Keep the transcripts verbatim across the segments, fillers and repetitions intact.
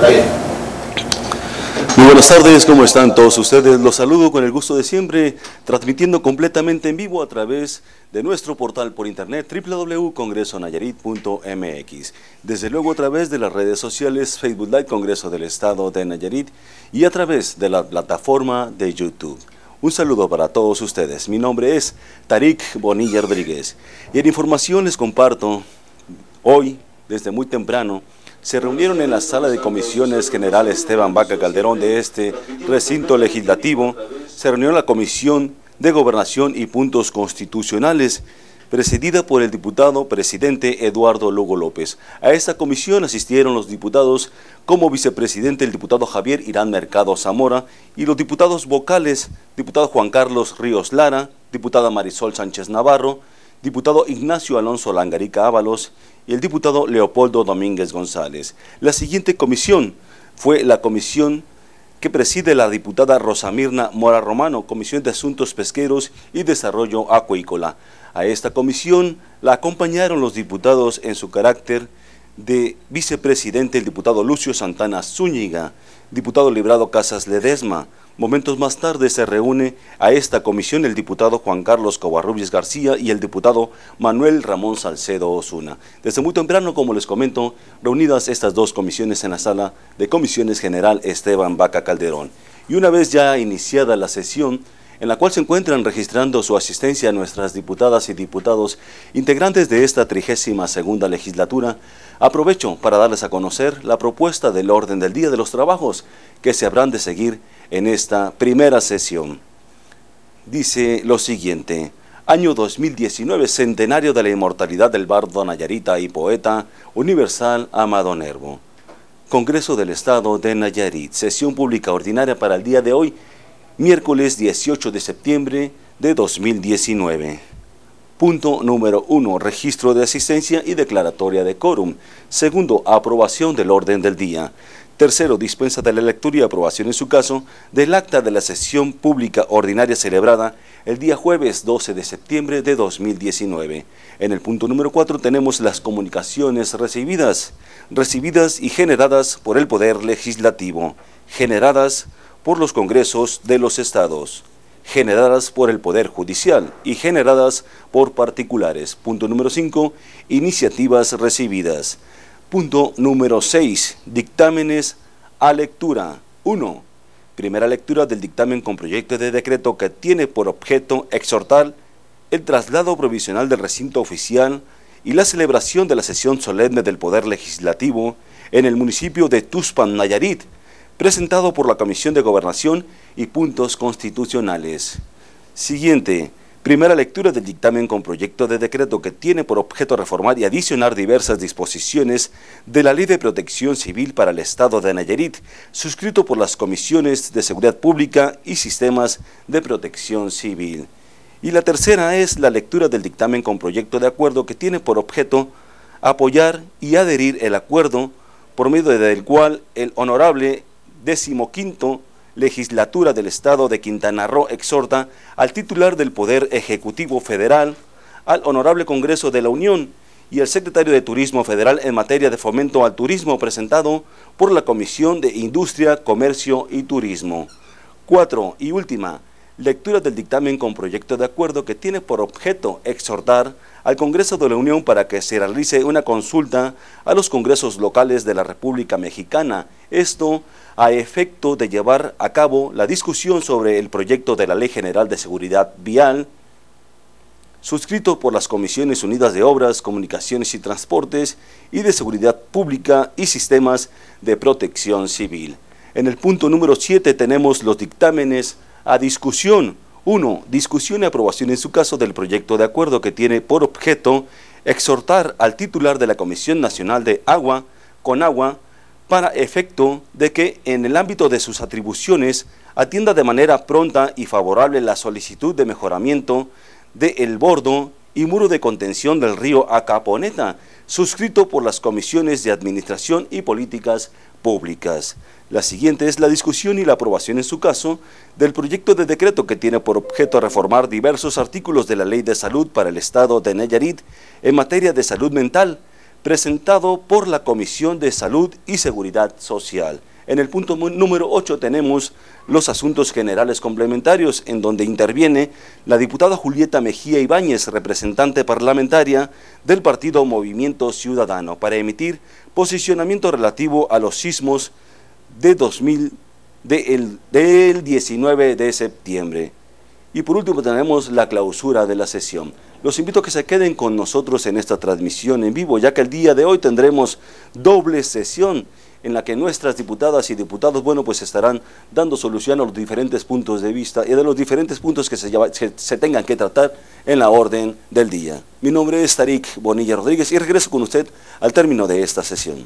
Muy buenas tardes, ¿cómo están todos ustedes? Los saludo con el gusto de siempre, transmitiendo completamente en vivo a través de nuestro portal por internet doble u doble u doble u punto congreso nayarit punto m x. Desde luego a través de las redes sociales Facebook Live Congreso del Estado de Nayarit y a través de la plataforma de YouTube. Un saludo para todos ustedes. Mi nombre es Tarik Bonilla Rodríguez y en información les comparto hoy, desde muy temprano, se reunieron en la sala de comisiones general Esteban Vaca Calderón de este recinto legislativo. Se reunió la Comisión de Gobernación y Puntos Constitucionales, presidida por el diputado presidente Eduardo Lugo López. A esta comisión asistieron los diputados como vicepresidente el diputado Javier Irán Mercado Zamora y los diputados vocales, diputado Juan Carlos Ríos Lara, diputada Marisol Sánchez Navarro, diputado Ignacio Alonso Langarica Ábalos y el diputado Leopoldo Domínguez González. La siguiente comisión fue la comisión que preside la diputada Rosamirna Mora Romano, Comisión de Asuntos Pesqueros y Desarrollo Acuícola. A esta comisión la acompañaron los diputados en su carácter de vicepresidente el diputado Lucio Santana Zúñiga, diputado Librado Casas Ledesma. Momentos más tarde se reúne a esta comisión el diputado Juan Carlos Covarrubias García y el diputado Manuel Ramón Salcedo Osuna. Desde muy temprano, como les comento, reunidas estas dos comisiones en la sala de comisiones general Esteban Vaca Calderón. Y una vez ya iniciada la sesión, en la cual se encuentran registrando su asistencia a nuestras diputadas y diputados integrantes de esta trigésima segunda legislatura, aprovecho para darles a conocer la propuesta del orden del día de los trabajos que se habrán de seguir en esta primera sesión. Dice lo siguiente: año dos mil diecinueve, centenario de la inmortalidad del bardo nayarita y poeta universal Amado Nervo. Congreso del Estado de Nayarit, sesión pública ordinaria para el día de hoy, miércoles dieciocho de septiembre de dos mil diecinueve. Punto número uno, registro de asistencia y declaratoria de quórum. Segundo, aprobación del orden del día. Tercero, dispensa de la lectura y aprobación en su caso del acta de la sesión pública ordinaria celebrada el día jueves doce de septiembre de dos mil diecinueve. En el punto número cuatro tenemos las comunicaciones recibidas, recibidas y generadas por el Poder Legislativo, generadas por los congresos de los estados, generadas por el Poder Judicial y generadas por particulares. Punto número cinco, iniciativas recibidas. Punto número seis, dictámenes a lectura. uno. Primera lectura del dictamen con proyecto de decreto que tiene por objeto exhortar el traslado provisional del recinto oficial y la celebración de la sesión solemne del Poder Legislativo en el municipio de Tuxpan, Nayarit, presentado por la Comisión de Gobernación y Puntos Constitucionales. Siguiente. Primera lectura del dictamen con proyecto de decreto que tiene por objeto reformar y adicionar diversas disposiciones de la Ley de Protección Civil para el Estado de Nayarit, suscrito por las Comisiones de Seguridad Pública y Sistemas de Protección Civil. Y la tercera es la lectura del dictamen con proyecto de acuerdo que tiene por objeto apoyar y adherir el acuerdo por medio del cual el honorable decimoquinto Legislatura del Estado de Quintana Roo exhorta al titular del Poder Ejecutivo Federal, al Honorable Congreso de la Unión y al Secretario de Turismo Federal en materia de fomento al turismo presentado por la Comisión de Industria, Comercio y Turismo. Cuatro y última, lectura del dictamen con proyecto de acuerdo que tiene por objeto exhortar al Congreso de la Unión para que se realice una consulta a los congresos locales de la República Mexicana, esto a efecto de llevar a cabo la discusión sobre el proyecto de la Ley General de Seguridad Vial, suscrito por las Comisiones Unidas de Obras, Comunicaciones y Transportes y de Seguridad Pública y Sistemas de Protección Civil. En el punto número siete tenemos los dictámenes a discusión. uno. Discusión y aprobación en su caso del proyecto de acuerdo que tiene por objeto exhortar al titular de la Comisión Nacional de Agua, CONAGUA, para efecto de que en el ámbito de sus atribuciones atienda de manera pronta y favorable la solicitud de mejoramiento del bordo y muro de contención del río Acaponeta, suscrito por las Comisiones de Administración y Políticas Públicas. La siguiente es la discusión y la aprobación en su caso del proyecto de decreto que tiene por objeto reformar diversos artículos de la Ley de Salud para el Estado de Nayarit en materia de salud mental, presentado por la Comisión de Salud y Seguridad Social. En el punto número ocho tenemos los asuntos generales complementarios, en donde interviene la diputada Julieta Mejía Ibáñez, representante parlamentaria del partido Movimiento Ciudadano, para emitir posicionamiento relativo a los sismos de dos mil, de el, del diecinueve de septiembre. Y por último tenemos la clausura de la sesión. Los invito a que se queden con nosotros en esta transmisión en vivo, ya que el día de hoy tendremos doble sesión en la que nuestras diputadas y diputados, bueno, pues estarán dando solución a los diferentes puntos de vista y de los diferentes puntos que se, lleva, que se tengan que tratar en la orden del día. Mi nombre es Tarik Bonilla Rodríguez y regreso con usted al término de esta sesión.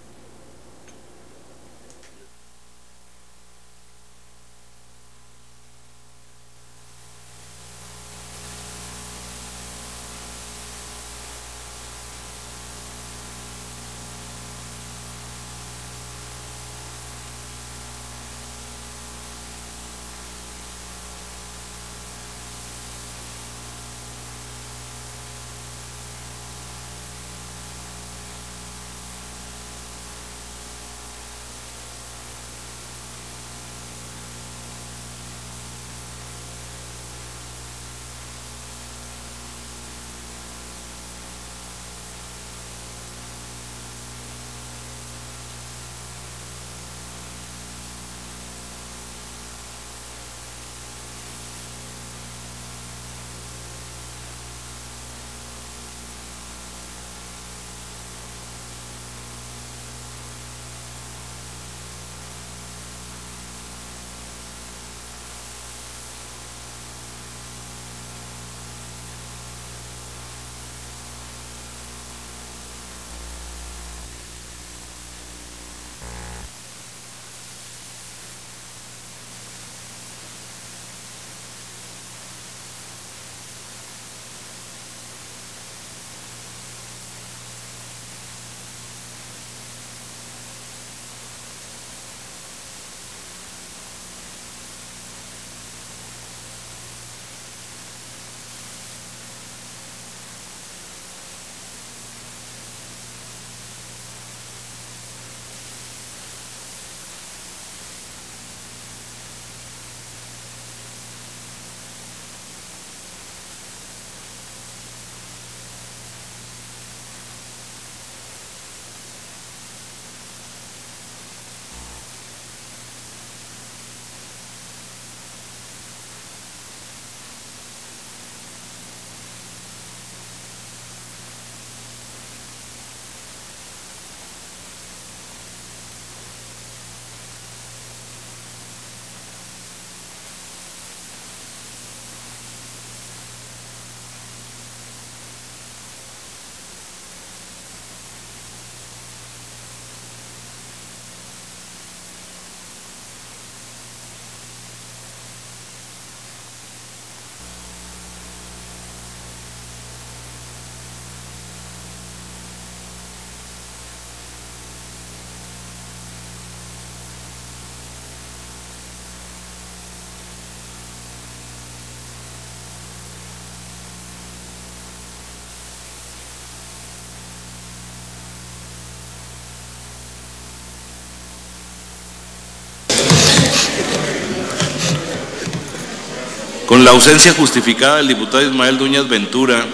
Con la ausencia justificada del diputado Ismael Dueñas Ventura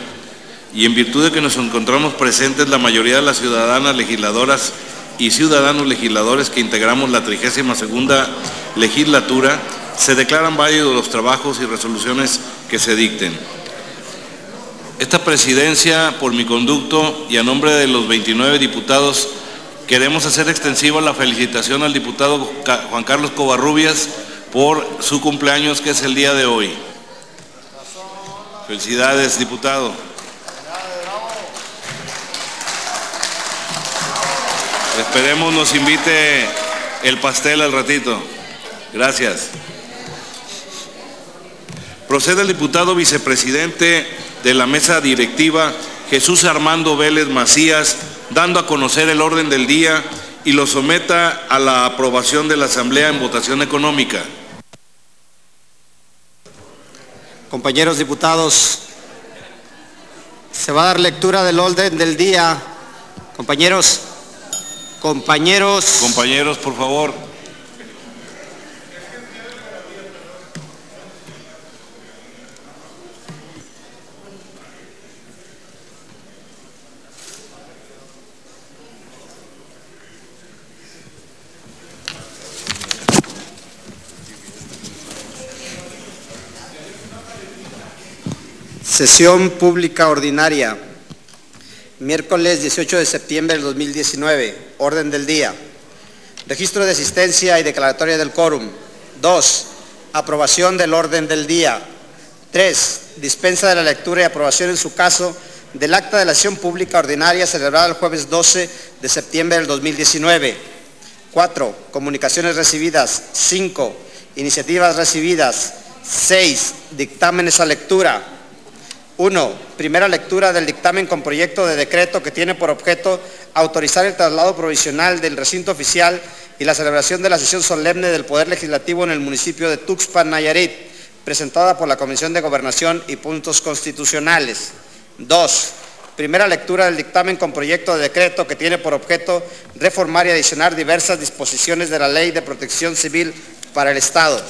y en virtud de que nos encontramos presentes la mayoría de las ciudadanas legisladoras y ciudadanos legisladores que integramos la trigésima segunda legislatura, se declaran válidos los trabajos y resoluciones que se dicten. Esta presidencia, por mi conducto y a nombre de los veintinueve diputados, queremos hacer extensiva la felicitación al diputado Juan Carlos Covarrubias por su cumpleaños, que es el día de hoy. Felicidades, diputado. Esperemos nos invite el pastel al ratito. Gracias. Procede el diputado vicepresidente de la mesa directiva, Jesús Armando Vélez Macías, dando a conocer el orden del día y lo someta a la aprobación de la Asamblea en votación económica. Compañeros diputados, se va a dar lectura del orden del día Compañeros, compañeros. Compañeros, por favor. Sesión pública ordinaria, miércoles dieciocho de septiembre del dos mil diecinueve. Orden del día. Registro de asistencia y declaratoria del quórum. dos. Aprobación del orden del día. tres. Dispensa de la lectura y aprobación en su caso del acta de la sesión pública ordinaria celebrada el jueves doce de septiembre del dos mil diecinueve. cuatro. Comunicaciones recibidas. cinco. Iniciativas recibidas. seis. Dictámenes a lectura. uno. Primera lectura del dictamen con proyecto de decreto que tiene por objeto autorizar el traslado provisional del recinto oficial y la celebración de la sesión solemne del Poder Legislativo en el municipio de Tuxpan, Nayarit, presentada por la Comisión de Gobernación y Puntos Constitucionales. dos. Primera lectura del dictamen con proyecto de decreto que tiene por objeto reformar y adicionar diversas disposiciones de la Ley de Protección Civil para el Estado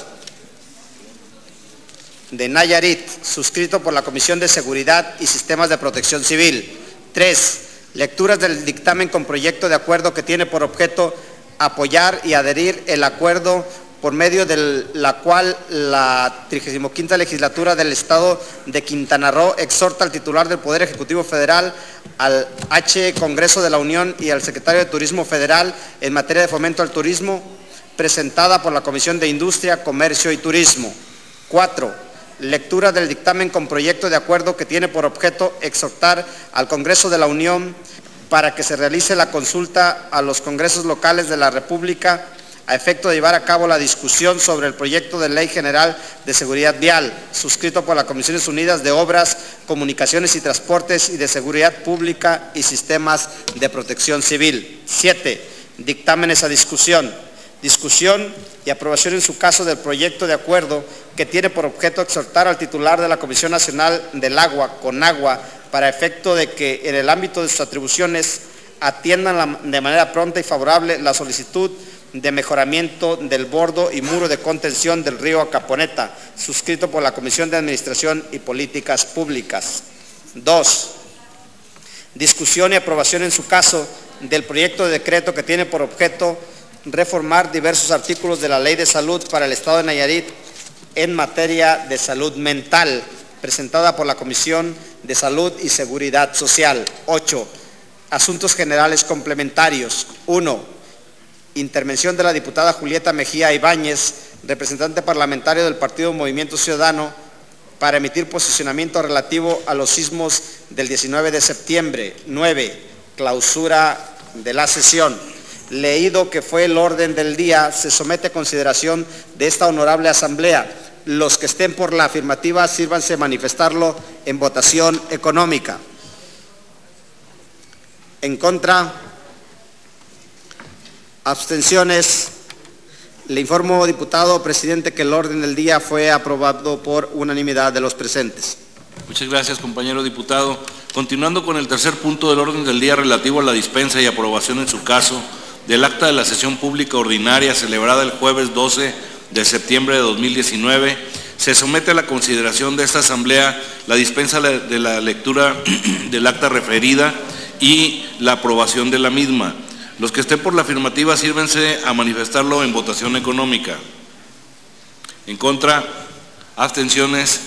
de Nayarit, suscrito por la Comisión de Seguridad y Sistemas de Protección Civil. tres. Lecturas del dictamen con proyecto de acuerdo que tiene por objeto apoyar y adherir el acuerdo por medio de la cual la trigésima quinta Legislatura del Estado de Quintana Roo exhorta al titular del Poder Ejecutivo Federal, al H. Congreso de la Unión y al Secretario de Turismo Federal en materia de fomento al turismo, presentada por la Comisión de Industria, Comercio y Turismo. cuatro. Lectura del dictamen con proyecto de acuerdo que tiene por objeto exhortar al Congreso de la Unión para que se realice la consulta a los congresos locales de la República a efecto de llevar a cabo la discusión sobre el proyecto de Ley General de Seguridad Vial, suscrito por las Comisiones Unidas de Obras, Comunicaciones y Transportes y de Seguridad Pública y Sistemas de Protección Civil. siete. Dictámenes a discusión. Discusión y aprobación en su caso del proyecto de acuerdo que tiene por objeto exhortar al titular de la Comisión Nacional del Agua, CONAGUA, para efecto de que en el ámbito de sus atribuciones atiendan la, de manera pronta y favorable la solicitud de mejoramiento del bordo y muro de contención del río Acaponeta, suscrito por la Comisión de Administración y Políticas Públicas. dos. Discusión y aprobación en su caso del proyecto de decreto que tiene por objeto reformar diversos artículos de la Ley de Salud para el Estado de Nayarit en materia de salud mental, presentada por la Comisión de Salud y Seguridad Social. ocho. Asuntos generales complementarios. uno. Intervención de la diputada Julieta Mejía Ibáñez, representante parlamentario del Partido Movimiento Ciudadano, para emitir posicionamiento relativo a los sismos del diecinueve de septiembre. nueve. Clausura de la sesión. Leído que fue el orden del día, se somete a consideración de esta honorable asamblea. Los que estén por la afirmativa, sírvanse manifestarlo en votación económica. En contra, abstenciones. Le informo, diputado presidente, que el orden del día fue aprobado por unanimidad de los presentes. Muchas gracias, compañero diputado. Continuando con el tercer punto del orden del día relativo a la dispensa y aprobación en su caso del acta de la sesión pública ordinaria celebrada el jueves doce de septiembre de dos mil diecinueve, se somete a la consideración de esta asamblea la dispensa de la lectura del acta referida y la aprobación de la misma. Los que estén por la afirmativa, sírvense a manifestarlo en votación económica. En contra, abstenciones.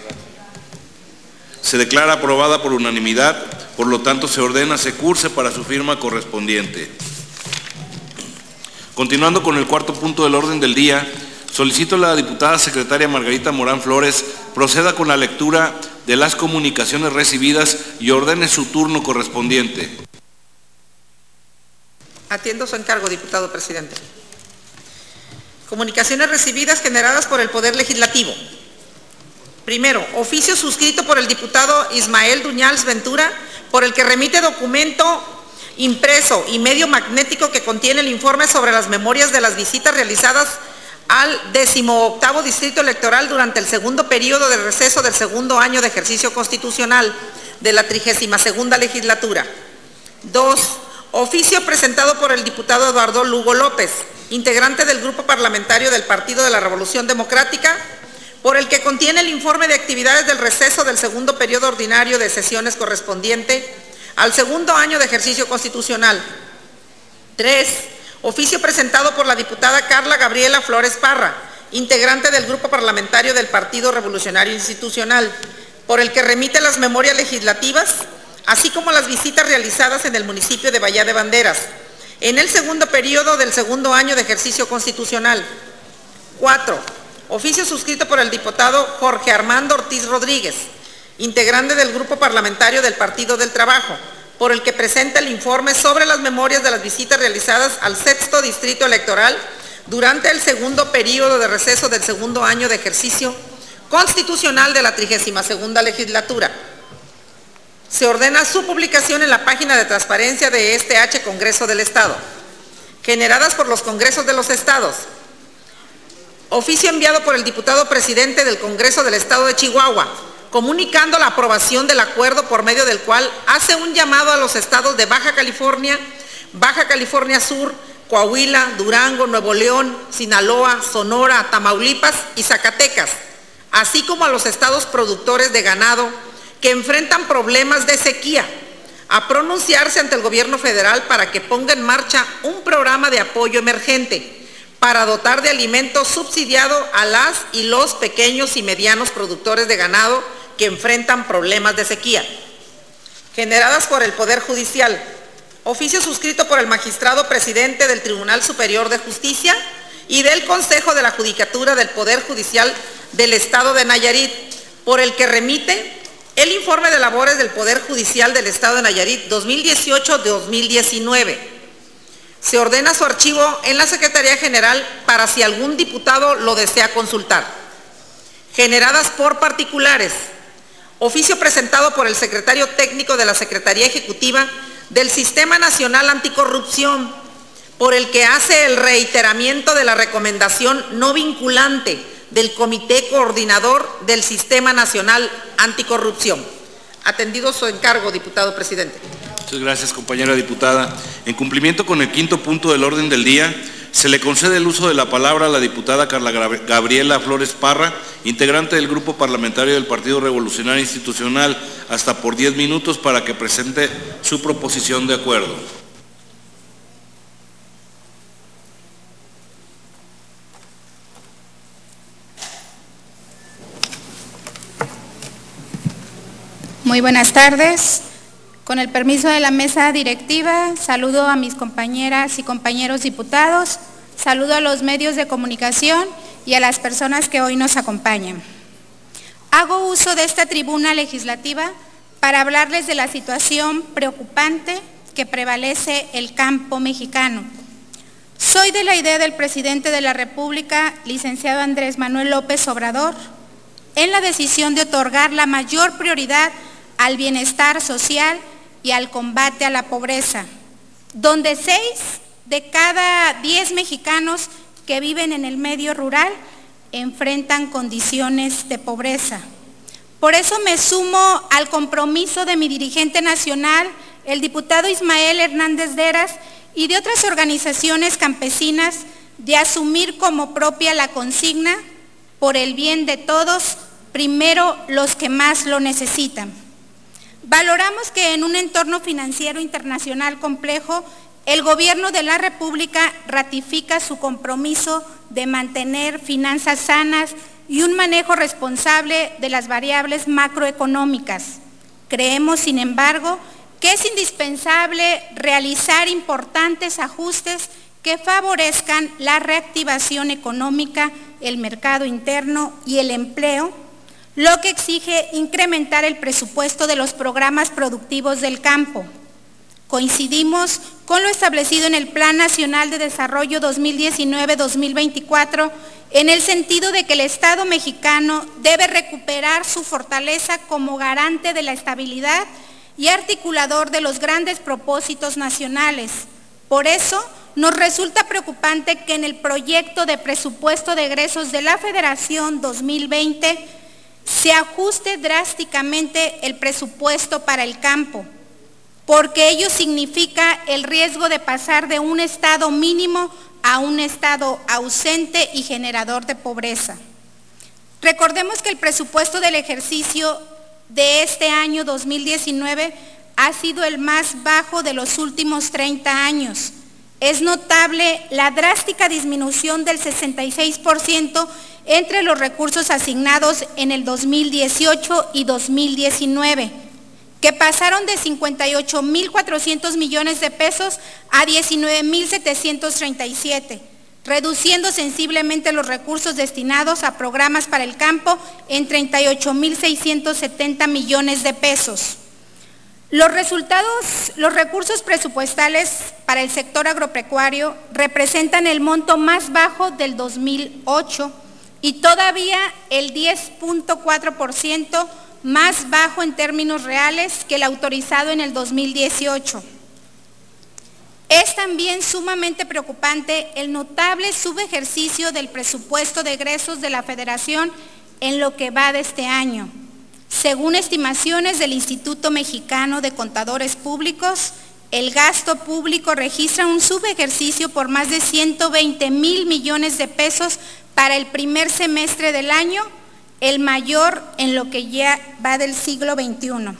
Se declara aprobada por unanimidad, por lo tanto se ordena se curse para su firma correspondiente. Continuando con el cuarto punto del orden del día, solicito a la diputada secretaria Margarita Morán Flores proceda con la lectura de las comunicaciones recibidas y ordene su turno correspondiente. Atiendo su encargo, diputado presidente. Comunicaciones recibidas generadas por el Poder Legislativo. Primero, oficio suscrito por el diputado Ismael Duñals Ventura, por el que remite documento impreso y medio magnético que contiene el informe sobre las memorias de las visitas realizadas al decimoctavo Distrito Electoral durante el segundo periodo de receso del segundo año de ejercicio constitucional de la trigésima segunda legislatura. Dos, Oficio presentado por el diputado Eduardo Lugo López, integrante del Grupo Parlamentario del Partido de la Revolución Democrática, por el que contiene el informe de actividades del receso del segundo periodo ordinario de sesiones correspondiente al segundo año de ejercicio constitucional. Tres. Oficio presentado por la diputada Carla Gabriela Flores Parra, integrante del Grupo Parlamentario del Partido Revolucionario Institucional, por el que remite las memorias legislativas, así como las visitas realizadas en el municipio de Bahía de Banderas, en el segundo periodo del segundo año de ejercicio constitucional. Cuatro. Oficio suscrito por el diputado Jorge Armando Ortiz Rodríguez, integrante del Grupo Parlamentario del Partido del Trabajo, por el que presenta el informe sobre las memorias de las visitas realizadas al sexto distrito electoral durante el segundo periodo de receso del segundo año de ejercicio constitucional de la trigésima segunda legislatura. Se ordena su publicación en la página de transparencia de este H Congreso del Estado. Generadas por los Congresos de los Estados. Oficio enviado por el diputado presidente del Congreso del Estado de Chihuahua, comunicando la aprobación del acuerdo por medio del cual hace un llamado a los estados de Baja California, Baja California Sur, Coahuila, Durango, Nuevo León, Sinaloa, Sonora, Tamaulipas y Zacatecas, así como a los estados productores de ganado que enfrentan problemas de sequía, a pronunciarse ante el gobierno federal para que ponga en marcha un programa de apoyo emergente para dotar de alimento subsidiado a las y los pequeños y medianos productores de ganado que enfrentan problemas de sequía. Generadas por el Poder Judicial. Oficio suscrito por el magistrado presidente del Tribunal Superior de Justicia y del Consejo de la Judicatura del Poder Judicial del Estado de Nayarit, por el que remite el informe de labores del Poder Judicial del Estado de Nayarit dos mil dieciocho a dos mil diecinueve. Se ordena su archivo en la Secretaría General para si algún diputado lo desea consultar. Generadas por particulares. Oficio presentado por el secretario técnico de la Secretaría Ejecutiva del Sistema Nacional Anticorrupción, por el que hace el reiteramiento de la recomendación no vinculante del Comité Coordinador del Sistema Nacional Anticorrupción. Atendido su encargo, diputado presidente. Muchas gracias, compañera diputada. En cumplimiento con el quinto punto del orden del día, se le concede el uso de la palabra a la diputada Carla Gabriela Flores Parra, integrante del Grupo Parlamentario del Partido Revolucionario Institucional, hasta por diez minutos para que presente su proposición de acuerdo. Muy buenas tardes. Con el permiso de la mesa directiva, saludo a mis compañeras y compañeros diputados, saludo a los medios de comunicación y a las personas que hoy nos acompañan. Hago uso de esta tribuna legislativa para hablarles de la situación preocupante que prevalece el campo mexicano. Soy de la idea del presidente de la República, licenciado Andrés Manuel López Obrador, en la decisión de otorgar la mayor prioridad al bienestar social y al combate a la pobreza, donde seis de cada diez mexicanos que viven en el medio rural enfrentan condiciones de pobreza. Por eso me sumo al compromiso de mi dirigente nacional, el diputado Ismael Hernández Deras, y de otras organizaciones campesinas, de asumir como propia la consigna por el bien de todos, primero los que más lo necesitan. Valoramos que en un entorno financiero internacional complejo, el Gobierno de la República ratifica su compromiso de mantener finanzas sanas y un manejo responsable de las variables macroeconómicas. Creemos, sin embargo, que es indispensable realizar importantes ajustes que favorezcan la reactivación económica, el mercado interno y el empleo, lo que exige incrementar el presupuesto de los programas productivos del campo. Coincidimos con lo establecido en el Plan Nacional de Desarrollo dos mil diecinueve a dos mil veinticuatro en el sentido de que el Estado mexicano debe recuperar su fortaleza como garante de la estabilidad y articulador de los grandes propósitos nacionales. Por eso, nos resulta preocupante que en el proyecto de presupuesto de egresos de la Federación dos mil veinte se ajuste drásticamente el presupuesto para el campo. porque ello significa el riesgo de pasar de un estado mínimo a un estado ausente y generador de pobreza. Recordemos que el presupuesto del ejercicio de este año dos mil diecinueve ha sido el más bajo de los últimos treinta años. Es notable la drástica disminución del sesenta y seis por ciento entre los recursos asignados en el dos mil dieciocho y dos mil diecinueve, que pasaron de cincuenta y ocho mil cuatrocientos millones de pesos a diecinueve mil setecientos treinta y siete, reduciendo sensiblemente los recursos destinados a programas para el campo en treinta y ocho mil seiscientos setenta millones de pesos. Los resultados, los recursos presupuestales para el sector agropecuario representan el monto más bajo del dos mil ocho y todavía el diez punto cuatro por ciento más bajo en términos reales que el autorizado en el dos mil dieciocho. Es también sumamente preocupante el notable subejercicio del presupuesto de egresos de la Federación en lo que va de este año. Según estimaciones del Instituto Mexicano de Contadores Públicos, el gasto público registra un subejercicio por más de ciento veinte mil millones de pesos para el primer semestre del año, el mayor en lo que ya va del siglo veintiuno.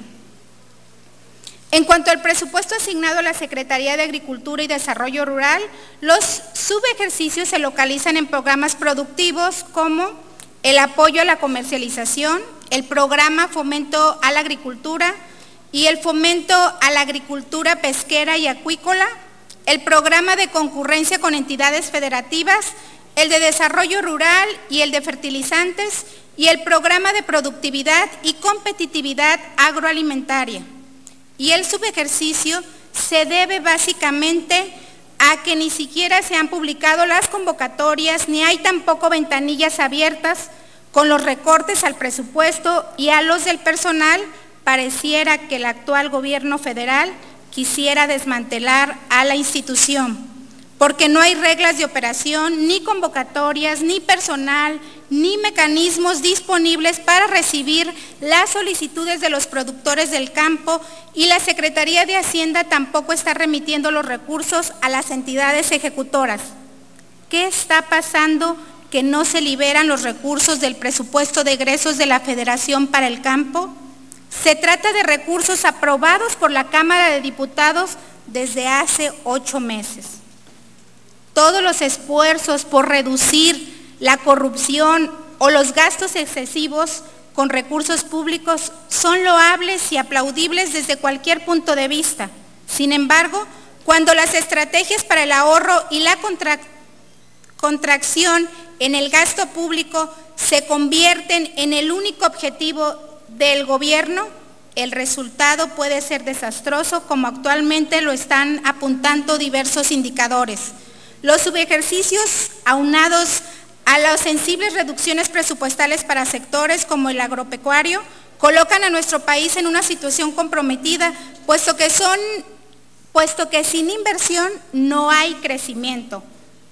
En cuanto al presupuesto asignado a la Secretaría de Agricultura y Desarrollo Rural, los subejercicios se localizan en programas productivos como el apoyo a la comercialización, el programa Fomento a la Agricultura y el Fomento a la Agricultura Pesquera y Acuícola, el programa de concurrencia con entidades federativas, el de Desarrollo Rural y el de Fertilizantes y el programa de Productividad y Competitividad Agroalimentaria. Y el subejercicio se debe básicamente a que ni siquiera se han publicado las convocatorias, ni hay tampoco ventanillas abiertas. Con los recortes al presupuesto y a los del personal, pareciera que el actual gobierno federal quisiera desmantelar a la institución, porque no hay reglas de operación, ni convocatorias, ni personal, ni mecanismos disponibles para recibir las solicitudes de los productores del campo, y la Secretaría de Hacienda tampoco está remitiendo los recursos a las entidades ejecutoras. ¿Qué está pasando que no se liberan los recursos del presupuesto de egresos de la Federación para el campo? Se trata de recursos aprobados por la Cámara de Diputados desde hace ocho meses. Todos los esfuerzos por reducir la corrupción o los gastos excesivos con recursos públicos son loables y aplaudibles desde cualquier punto de vista. Sin embargo, cuando las estrategias para el ahorro y la contra- contracción en el gasto público se convierten en el único objetivo del gobierno, el resultado puede ser desastroso, como actualmente lo están apuntando diversos indicadores. Los subejercicios, aunados a las sensibles reducciones presupuestales para sectores como el agropecuario, colocan a nuestro país en una situación comprometida, puesto que, son, puesto que sin inversión no hay crecimiento,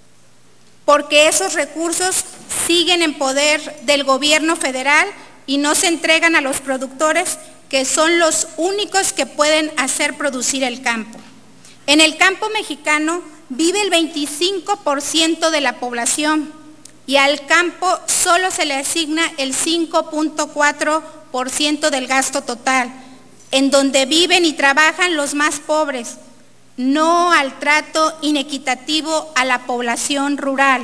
porque esos recursos siguen en poder del gobierno federal y no se entregan a los productores, que son los únicos que pueden hacer producir el campo. En el campo mexicano vive el veinticinco por ciento de la población y al campo solo se le asigna el cinco punto cuatro por ciento del gasto total, en donde viven y trabajan los más pobres, no al trato inequitativo a la población rural.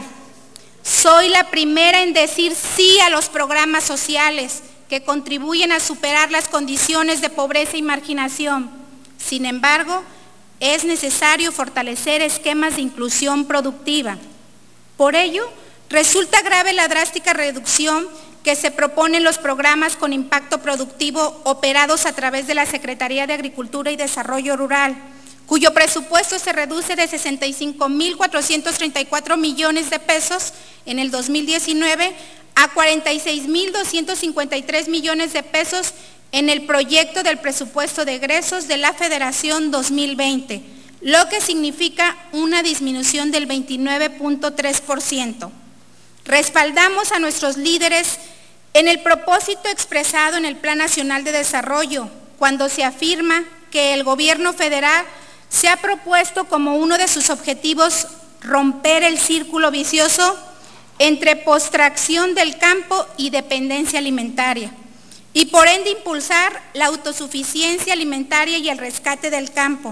Soy la primera en decir sí a los programas sociales que contribuyen a superar las condiciones de pobreza y marginación. Sin embargo, es necesario fortalecer esquemas de inclusión productiva. Por ello, resulta grave la drástica reducción que se propone en los programas con impacto productivo operados a través de la Secretaría de Agricultura y Desarrollo Rural, cuyo presupuesto se reduce de sesenta y cinco mil cuatrocientos treinta y cuatro millones de pesos en el dos mil diecinueve a cuarenta y seis mil doscientos cincuenta y tres millones de pesos en el proyecto del presupuesto de egresos de la Federación dos mil veinte, lo que significa una disminución del veintinueve punto tres por ciento. Respaldamos a nuestros líderes en el propósito expresado en el Plan Nacional de Desarrollo, cuando se afirma que el gobierno federal se ha propuesto como uno de sus objetivos romper el círculo vicioso entre postracción del campo y dependencia alimentaria, y por ende impulsar la autosuficiencia alimentaria y el rescate del campo.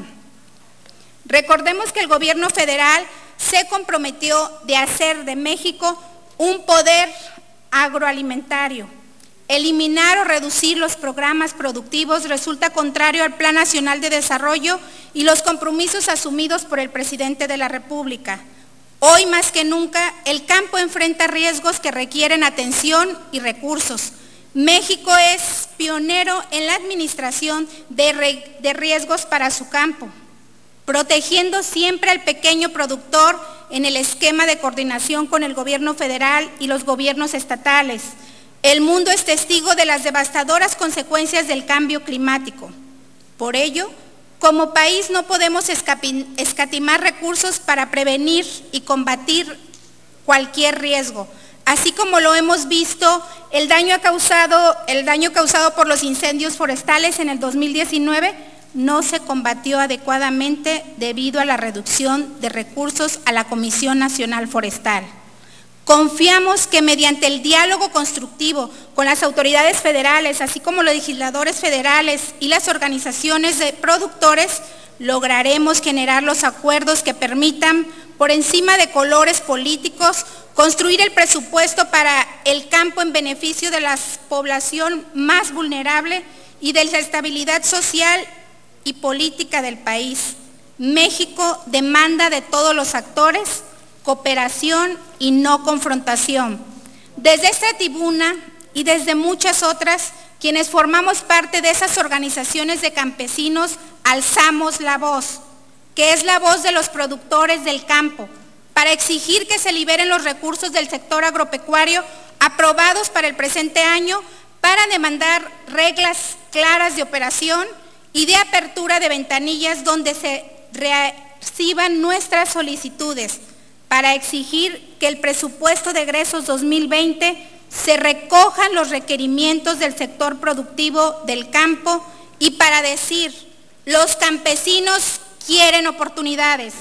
Recordemos que el gobierno federal se comprometió de hacer de México un poder agroalimentario. Eliminar o reducir los programas productivos resulta contrario al Plan Nacional de Desarrollo y los compromisos asumidos por el presidente de la República. Hoy más que nunca, el campo enfrenta riesgos que requieren atención y recursos. México es pionero en la administración de, de riesgos para su campo, protegiendo siempre al pequeño productor en el esquema de coordinación con el gobierno federal y los gobiernos estatales. El mundo es testigo de las devastadoras consecuencias del cambio climático. Por ello, como país no podemos escatimar recursos para prevenir y combatir cualquier riesgo. Así como lo hemos visto, el daño causado, el daño causado por los incendios forestales en el dos mil diecinueve no se combatió adecuadamente debido a la reducción de recursos a la Comisión Nacional Forestal. Confiamos que mediante el diálogo constructivo con las autoridades federales, así como los legisladores federales y las organizaciones de productores, lograremos generar los acuerdos que permitan, por encima de colores políticos, construir el presupuesto para el campo en beneficio de la población más vulnerable y de la estabilidad social y política del país. México demanda de todos los actores cooperación y no confrontación. Desde esta tribuna y desde muchas otras, quienes formamos parte de esas organizaciones de campesinos, alzamos la voz, que es la voz de los productores del campo, para exigir que se liberen los recursos del sector agropecuario aprobados para el presente año, para demandar reglas claras de operación y de apertura de ventanillas donde se reciban nuestras solicitudes, para exigir que el presupuesto de egresos dos mil veinte se recojan los requerimientos del sector productivo del campo y para decir, los campesinos quieren oportunidades.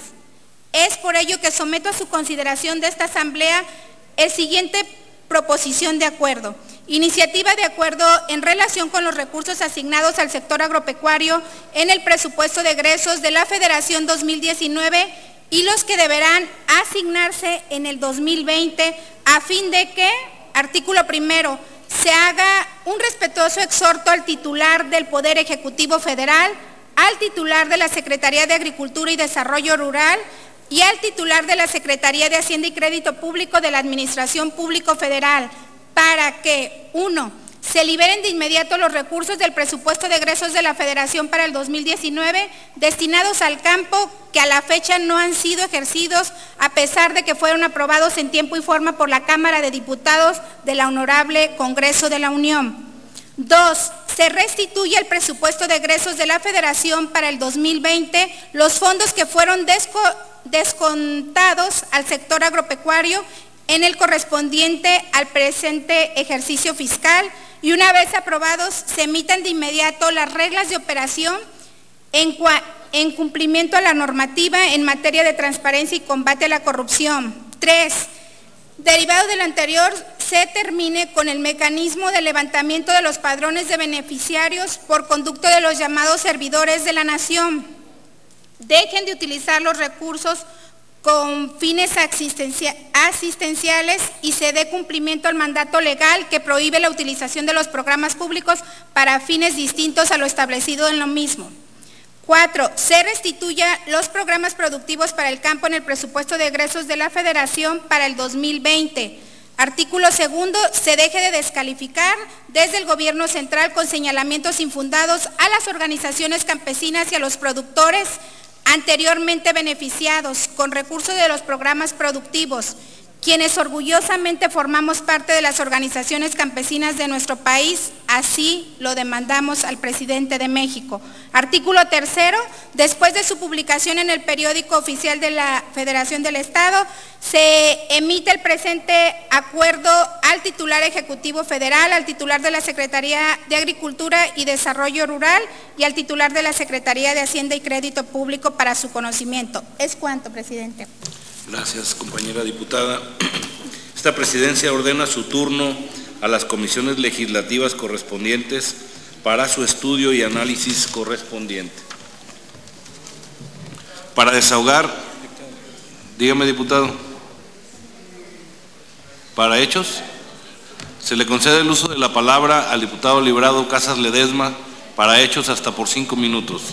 Es por ello que someto a su consideración de esta Asamblea el siguiente proposición de acuerdo. Iniciativa de acuerdo en relación con los recursos asignados al sector agropecuario en el presupuesto de egresos de la Federación dos mil diecinueve y los que deberán asignarse en el dos mil veinte a fin de que, artículo primero, se haga un respetuoso exhorto al titular del Poder Ejecutivo Federal, al titular de la Secretaría de Agricultura y Desarrollo Rural y al titular de la Secretaría de Hacienda y Crédito Público de la Administración Público Federal para que, uno, se liberen de inmediato los recursos del presupuesto de egresos de la Federación para el dos mil diecinueve destinados al campo que a la fecha no han sido ejercidos a pesar de que fueron aprobados en tiempo y forma por la Cámara de Diputados de la Honorable Congreso de la Unión. Dos, se restituye el presupuesto de egresos de la Federación para el dos mil veinte los fondos que fueron desco descontados al sector agropecuario en el correspondiente al presente ejercicio fiscal y una vez aprobados se emitan de inmediato las reglas de operación en, en cumplimiento a la normativa en materia de transparencia y combate a la corrupción. Tres, derivado de lo anterior, se termine con el mecanismo de levantamiento de los padrones de beneficiarios por conducto de los llamados servidores de la nación. Dejen de utilizar los recursos con fines asistenciales y se dé cumplimiento al mandato legal que prohíbe la utilización de los programas públicos para fines distintos a lo establecido en lo mismo. Cuatro, se restituya los programas productivos para el campo en el presupuesto de egresos de la Federación para el dos mil veinte. Artículo segundo, se deje de descalificar desde el gobierno central con señalamientos infundados a las organizaciones campesinas y a los productores anteriormente beneficiados con recursos de los programas productivos quienes orgullosamente formamos parte de las organizaciones campesinas de nuestro país, así lo demandamos al presidente de México. Artículo tercero, después de su publicación en el periódico oficial de la Federación del Estado, se emite el presente acuerdo al titular ejecutivo federal, al titular de la Secretaría de Agricultura y Desarrollo Rural y al titular de la Secretaría de Hacienda y Crédito Público para su conocimiento. ¿Es cuánto, presidente? Gracias, compañera diputada. Esta presidencia ordena su turno a las comisiones legislativas correspondientes para su estudio y análisis correspondiente. Para desahogar, dígame, diputado. Para hechos, se le concede el uso de la palabra al diputado Librado Casas Ledesma, para hechos hasta por cinco minutos.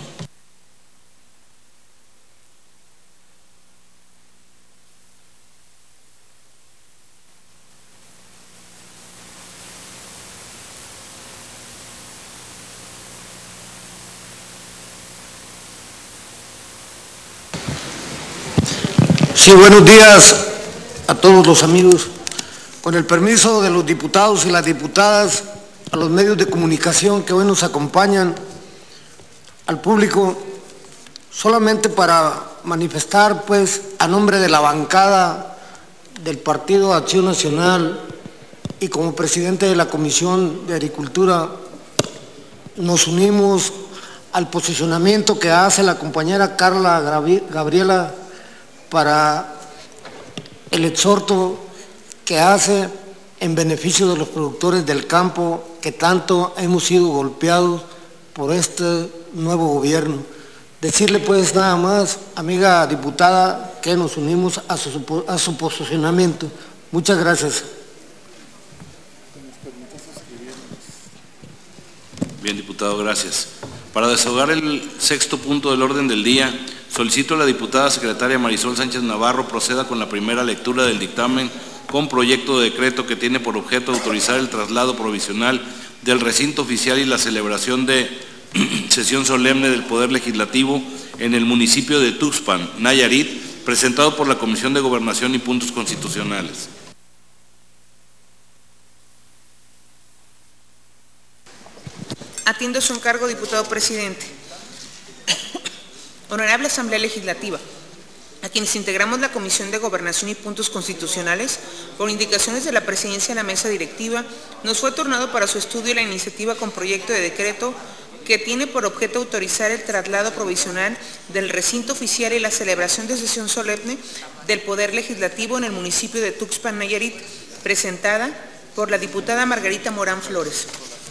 Sí, buenos días a todos los amigos. Con el permiso de los diputados y las diputadas, a los medios de comunicación que hoy nos acompañan, al público, solamente para manifestar, pues, a nombre de la bancada del Partido Acción Nacional y como presidente de la Comisión de Agricultura, nos unimos al posicionamiento que hace la compañera Carla Gabriela para el exhorto que hace en beneficio de los productores del campo que tanto hemos sido golpeados por este nuevo gobierno. Decirle pues nada más, amiga diputada, que nos unimos a su, a su posicionamiento. Muchas gracias. Bien, diputado, gracias. Para desahogar el sexto punto del orden del día, solicito a la diputada secretaria Marisol Sánchez Navarro proceda con la primera lectura del dictamen con proyecto de decreto que tiene por objeto autorizar el traslado provisional del recinto oficial y la celebración de sesión solemne del Poder Legislativo en el municipio de Tuxpan, Nayarit, presentado por la Comisión de Gobernación y Puntos Constitucionales. Atiendo su encargo, diputado presidente. Honorable Asamblea Legislativa, a quienes integramos la Comisión de Gobernación y Puntos Constitucionales, por indicaciones de la presidencia de la mesa directiva, nos fue turnado para su estudio la iniciativa con proyecto de decreto que tiene por objeto autorizar el traslado provisional del recinto oficial y la celebración de sesión solemne del Poder Legislativo en el municipio de Tuxpan, Nayarit, presentada por la diputada Margarita Morán Flores.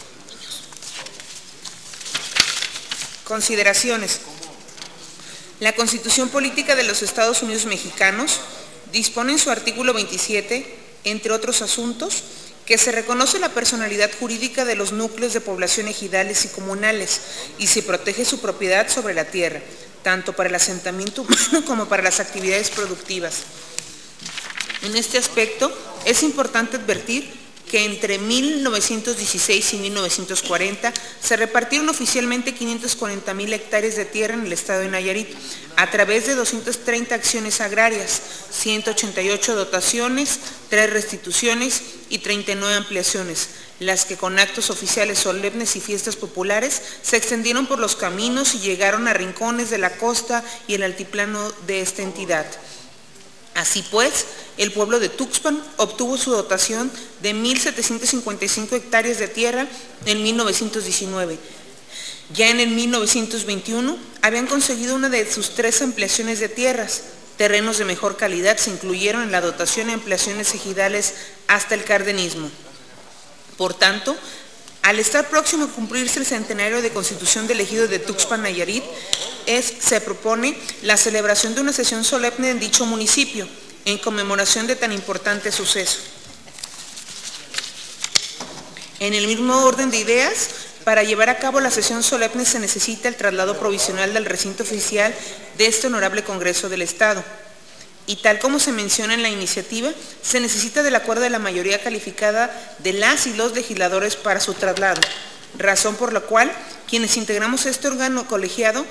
Consideraciones. La Constitución Política de los Estados Unidos Mexicanos dispone en su artículo veintisiete, entre otros asuntos, que se reconoce la personalidad jurídica de los núcleos de población ejidales y comunales y se protege su propiedad sobre la tierra, tanto para el asentamiento humano como para las actividades productivas. En este aspecto, es importante advertir que entre mil novecientos dieciséis y mil novecientos cuarenta se repartieron oficialmente quinientas cuarenta mil hectáreas de tierra en el estado de Nayarit a través de doscientas treinta acciones agrarias, ciento ochenta y ocho dotaciones, tres restituciones y treinta y nueve ampliaciones, las que con actos oficiales solemnes y fiestas populares se extendieron por los caminos y llegaron a rincones de la costa y el altiplano de esta entidad. Así pues, el pueblo de Tuxpan obtuvo su dotación de mil setecientas cincuenta y cinco hectáreas de tierra en mil novecientos diecinueve. Ya en el mil novecientos veintiuno habían conseguido una de sus tres ampliaciones de tierras. Terrenos de mejor calidad se incluyeron en la dotación y ampliaciones ejidales hasta el cardenismo. Por tanto, al estar próximo a cumplirse el centenario de constitución del ejido de Tuxpan, Nayarit, es, se propone la celebración de una sesión solemne en dicho municipio, en conmemoración de tan importante suceso. En el mismo orden de ideas, para llevar a cabo la sesión solemne se necesita el traslado provisional del recinto oficial de este honorable Congreso del Estado. Y tal como se menciona en la iniciativa, se necesita del acuerdo de la mayoría calificada de las y los legisladores para su traslado, razón por la cual quienes integramos este órgano colegiado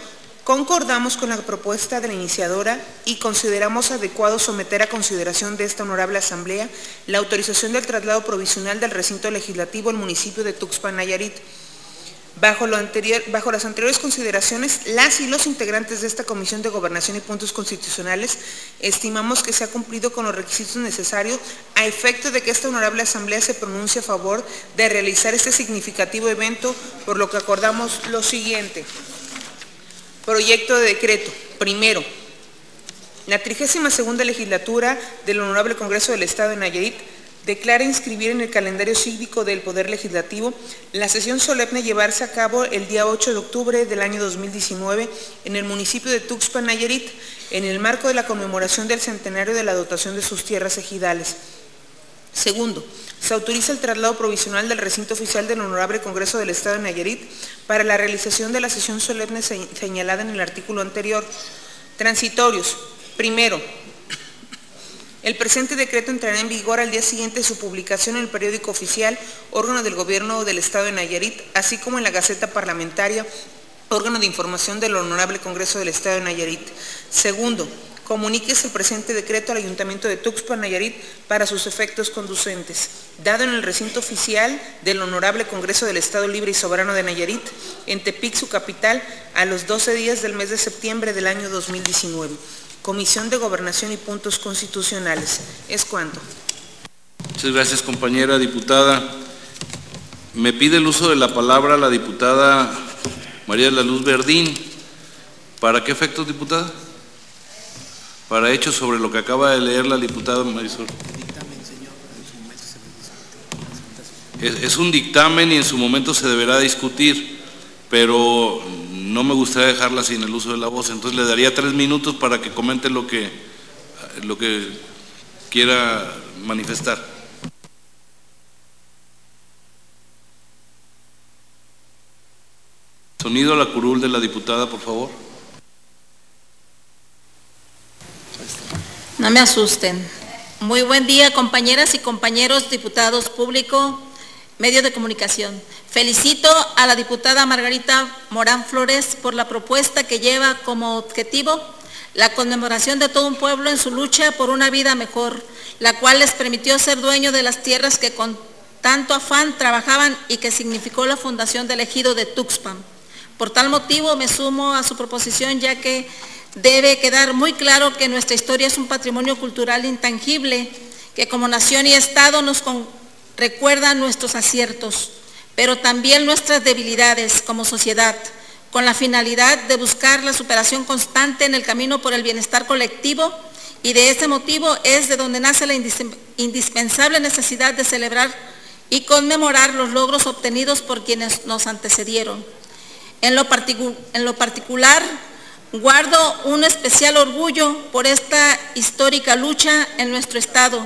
Concordamos con la propuesta de la iniciadora y consideramos adecuado someter a consideración de esta honorable asamblea la autorización del traslado provisional del recinto legislativo al municipio de Tuxpan, Nayarit. Bajo, lo anterior, bajo las anteriores consideraciones, las y los integrantes de esta Comisión de Gobernación y Puntos Constitucionales estimamos que se ha cumplido con los requisitos necesarios a efecto de que esta honorable asamblea se pronuncie a favor de realizar este significativo evento, por lo que acordamos lo siguiente. Proyecto de decreto. Primero, la trigésima segunda legislatura del Honorable Congreso del Estado de Nayarit declara inscribir en el calendario cívico del Poder Legislativo la sesión solemne llevarse a cabo el día ocho de octubre del año dos mil diecinueve en el municipio de Tuxpan, Nayarit, en el marco de la conmemoración del centenario de la dotación de sus tierras ejidales. Segundo, se autoriza el traslado provisional del recinto oficial del Honorable Congreso del Estado de Nayarit para la realización de la sesión solemne señalada en el artículo anterior. Transitorios. Primero, el presente decreto entrará en vigor al día siguiente de su publicación en el periódico oficial, órgano del Gobierno del Estado de Nayarit, así como en la Gaceta Parlamentaria, órgano de información del Honorable Congreso del Estado de Nayarit. Segundo, comuníquese el presente decreto al Ayuntamiento de Tuxpan, Nayarit, para sus efectos conducentes. Dado en el recinto oficial del Honorable Congreso del Estado Libre y Soberano de Nayarit, en Tepic, su capital, a los doce días del mes de septiembre del año dos mil diecinueve. Comisión de Gobernación y Puntos Constitucionales. Es cuanto. Muchas gracias, compañera diputada. Me pide el uso de la palabra la diputada María de la Luz Verdín. ¿Para qué efectos, diputada? Para hechos sobre lo que acaba de leer la diputada Marisol. Es, es un dictamen y en su momento se deberá discutir, pero no me gustaría dejarla sin el uso de la voz, entonces le daría tres minutos para que comente lo que, lo que quiera manifestar. Sonido a la curul de la diputada, por favor. No me asusten. Muy buen día, compañeras y compañeros diputados, público, medios de comunicación. Felicito a la diputada Margarita Morán Flores por la propuesta que lleva como objetivo la conmemoración de todo un pueblo en su lucha por una vida mejor, la cual les permitió ser dueños de las tierras que con tanto afán trabajaban y que significó la fundación del ejido de Tuxpan. Por tal motivo me sumo a su proposición, ya que debe quedar muy claro que nuestra historia es un patrimonio cultural intangible, que como nación y Estado nos recuerda nuestros aciertos, pero también nuestras debilidades como sociedad, con la finalidad de buscar la superación constante en el camino por el bienestar colectivo, y de ese motivo es de donde nace la indispensable necesidad de celebrar y conmemorar los logros obtenidos por quienes nos antecedieron. En lo, particu- en lo particular, guardo un especial orgullo por esta histórica lucha en nuestro Estado.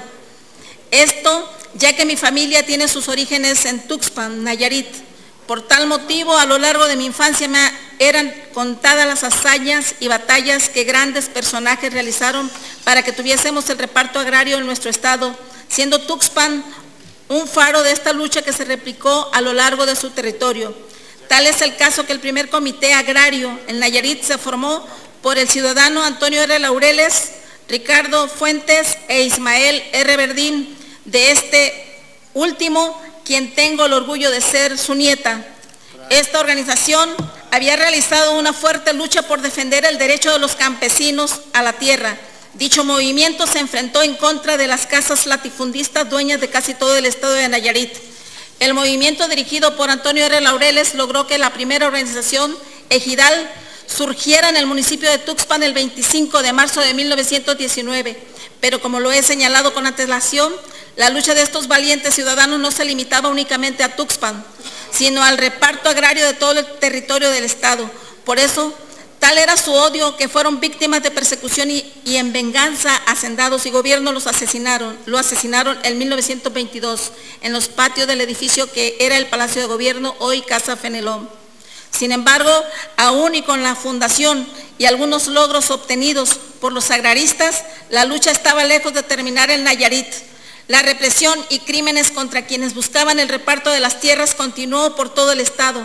Esto ya que mi familia tiene sus orígenes en Tuxpan, Nayarit. Por tal motivo, a lo largo de mi infancia me eran contadas las hazañas y batallas que grandes personajes realizaron para que tuviésemos el reparto agrario en nuestro Estado, siendo Tuxpan un faro de esta lucha que se replicó a lo largo de su territorio. Tal es el caso que el primer comité agrario en Nayarit se formó por el ciudadano Antonio R. Laureles, Ricardo Fuentes e Ismael R. Verdín, de este último, quien tengo el orgullo de ser su nieta. Esta organización había realizado una fuerte lucha por defender el derecho de los campesinos a la tierra. Dicho movimiento se enfrentó en contra de las casas latifundistas dueñas de casi todo el estado de Nayarit. El movimiento dirigido por Antonio R. Laureles logró que la primera organización ejidal surgiera en el municipio de Tuxpan el veinticinco de marzo de mil novecientos diecinueve, pero como lo he señalado con antelación, la lucha de estos valientes ciudadanos no se limitaba únicamente a Tuxpan, sino al reparto agrario de todo el territorio del estado. Por eso, tal era su odio que fueron víctimas de persecución y, y en venganza hacendados y gobierno los asesinaron, lo asesinaron en mil novecientos veintidós en los patios del edificio que era el Palacio de Gobierno, hoy Casa Fenelón. Sin embargo, aún y con la fundación y algunos logros obtenidos por los agraristas, la lucha estaba lejos de terminar en Nayarit. La represión y crímenes contra quienes buscaban el reparto de las tierras continuó por todo el estado.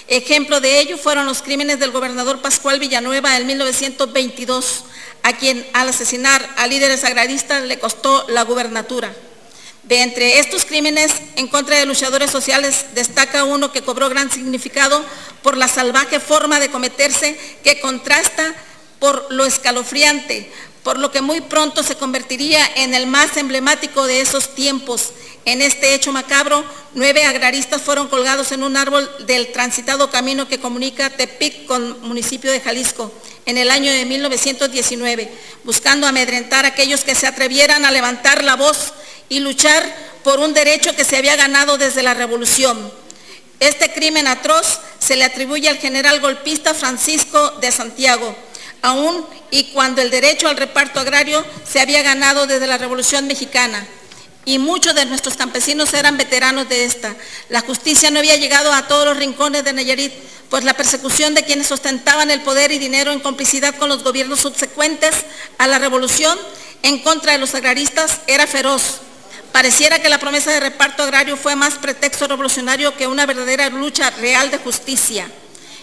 Ejemplo de ello fueron los crímenes del gobernador Pascual Villanueva en mil novecientos veintidós, a quien al asesinar a líderes agraristas le costó la gubernatura. De entre estos crímenes en contra de luchadores sociales destaca uno que cobró gran significado por la salvaje forma de cometerse que contrasta por lo escalofriante, por lo que muy pronto se convertiría en el más emblemático de esos tiempos. En este hecho macabro, nueve agraristas fueron colgados en un árbol del transitado camino que comunica Tepic con el municipio de Jalisco en el año de mil novecientos diecinueve, buscando amedrentar a aquellos que se atrevieran a levantar la voz y luchar por un derecho que se había ganado desde la Revolución. Este crimen atroz se le atribuye al general golpista Francisco de Santiago, aún y cuando el derecho al reparto agrario se había ganado desde la Revolución Mexicana. Y muchos de nuestros campesinos eran veteranos de esta. La justicia no había llegado a todos los rincones de Nayarit, pues la persecución de quienes ostentaban el poder y dinero en complicidad con los gobiernos subsecuentes a la revolución en contra de los agraristas era feroz. Pareciera que la promesa de reparto agrario fue más pretexto revolucionario que una verdadera lucha real de justicia.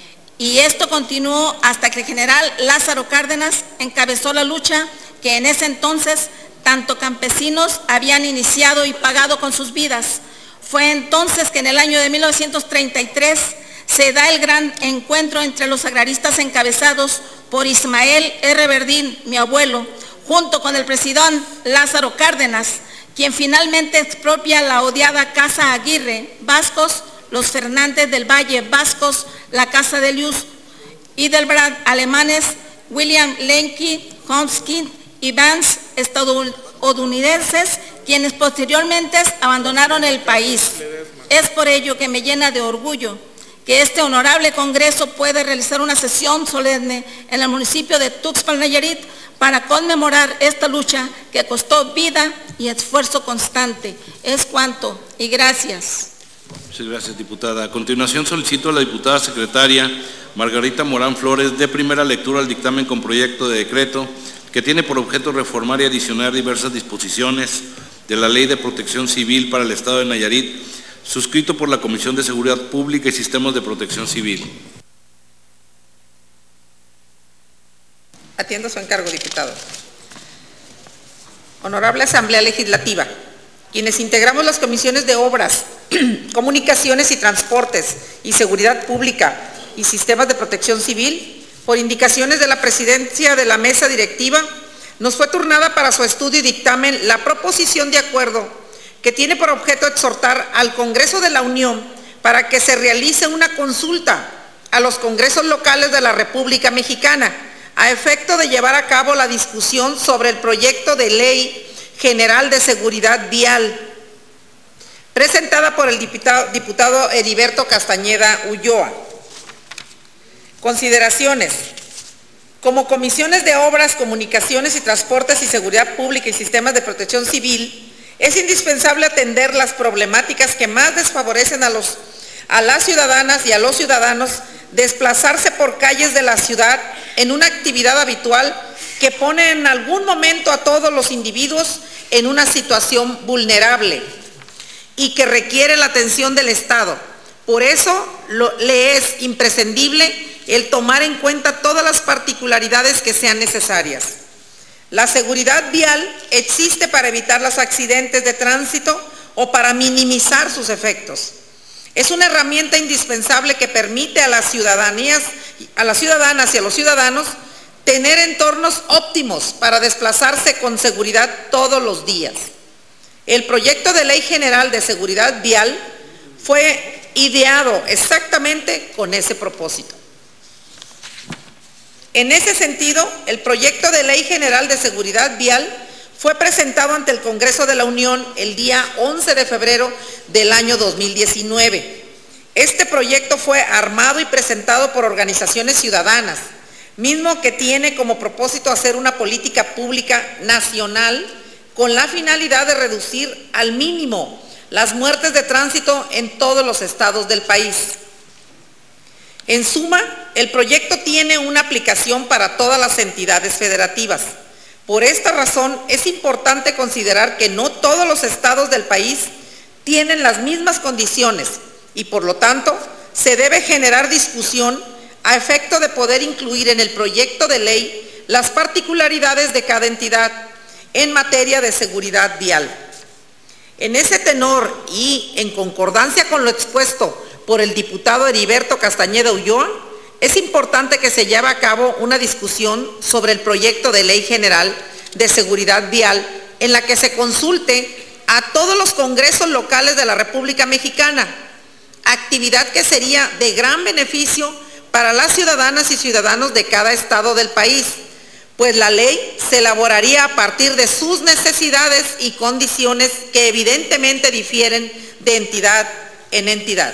Y esto continuó hasta que el general Lázaro Cárdenas encabezó la lucha que en ese entonces tanto campesinos habían iniciado y pagado con sus vidas. Fue entonces que en el año de mil novecientos treinta y tres se da el gran encuentro entre los agraristas encabezados por Ismael R. Verdín, mi abuelo, junto con el presidente Lázaro Cárdenas, quien finalmente expropia la odiada Casa Aguirre, Vascos, los Fernández del Valle, Vascos, la Casa de Lius, Hidelbrand, alemanes, William Lenky, Homskin y Vance, estadounidenses, quienes posteriormente abandonaron el país. Es por ello que me llena de orgullo que este honorable Congreso puede realizar una sesión solemne en el municipio de Tuxpan, Nayarit, para conmemorar esta lucha que costó vida y esfuerzo constante. Es cuanto, y gracias. Muchas gracias, diputada. A continuación solicito a la diputada secretaria Margarita Morán Flores dé primera lectura al dictamen con proyecto de decreto que tiene por objeto reformar y adicionar diversas disposiciones de la Ley de Protección Civil para el Estado de Nayarit, suscrito por la Comisión de Seguridad Pública y Sistemas de Protección Civil. Atiendo su encargo, diputado. Honorable Asamblea Legislativa, quienes integramos las comisiones de Obras, Comunicaciones y Transportes y Seguridad Pública y Sistemas de Protección Civil, por indicaciones de la presidencia de la mesa directiva, nos fue turnada para su estudio y dictamen la proposición de acuerdo que tiene por objeto exhortar al Congreso de la Unión para que se realice una consulta a los congresos locales de la República Mexicana a efecto de llevar a cabo la discusión sobre el proyecto de Ley General de Seguridad Vial, presentada por el diputado, diputado Heriberto Castañeda Ulloa. Consideraciones. Como comisiones de Obras, Comunicaciones y Transportes y Seguridad Pública y Sistemas de Protección Civil, es indispensable atender las problemáticas que más desfavorecen a, los, a las ciudadanas y a los ciudadanos desplazarse por calles de la ciudad en una actividad habitual que pone en algún momento a todos los individuos en una situación vulnerable y que requiere la atención del Estado. Por eso lo, le es imprescindible el tomar en cuenta todas las particularidades que sean necesarias. La seguridad vial existe para evitar los accidentes de tránsito o para minimizar sus efectos. Es una herramienta indispensable que permite a las ciudadanías, a las ciudadanas y a los ciudadanos tener entornos óptimos para desplazarse con seguridad todos los días. El proyecto de Ley General de Seguridad Vial fue ideado exactamente con ese propósito. En ese sentido, el proyecto de Ley General de Seguridad Vial fue presentado ante el Congreso de la Unión el día once de febrero del año dos mil diecinueve. Este proyecto fue armado y presentado por organizaciones ciudadanas, mismo que tiene como propósito hacer una política pública nacional con la finalidad de reducir al mínimo las muertes de tránsito en todos los estados del país. En suma, el proyecto tiene una aplicación para todas las entidades federativas. Por esta razón, es importante considerar que no todos los estados del país tienen las mismas condiciones y, por lo tanto, se debe generar discusión a efecto de poder incluir en el proyecto de ley las particularidades de cada entidad en materia de seguridad vial. En ese tenor y en concordancia con lo expuesto por el diputado Heriberto Castañeda Ulloa, es importante que se lleve a cabo una discusión sobre el proyecto de ley general de seguridad vial en la que se consulte a todos los congresos locales de la República Mexicana, actividad que sería de gran beneficio para las ciudadanas y ciudadanos de cada estado del país, pues la ley se elaboraría a partir de sus necesidades y condiciones que evidentemente difieren de entidad en entidad.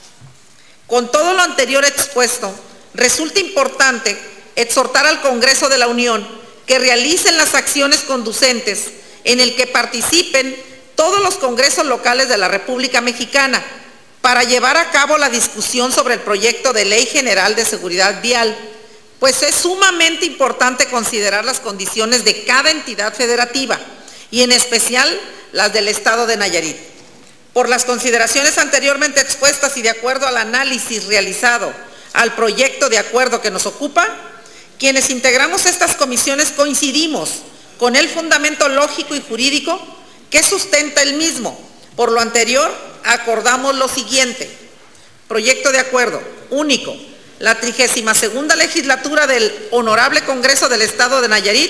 Con todo lo anterior expuesto, resulta importante exhortar al Congreso de la Unión que realicen las acciones conducentes en el que participen todos los congresos locales de la República Mexicana para llevar a cabo la discusión sobre el proyecto de Ley General de Seguridad Vial, pues es sumamente importante considerar las condiciones de cada entidad federativa y en especial las del Estado de Nayarit. Por las consideraciones anteriormente expuestas y de acuerdo al análisis realizado al proyecto de acuerdo que nos ocupa, quienes integramos estas comisiones coincidimos con el fundamento lógico y jurídico que sustenta el mismo. Por lo anterior, acordamos lo siguiente. Proyecto de acuerdo único. La trigésima segunda legislatura del Honorable Congreso del Estado de Nayarit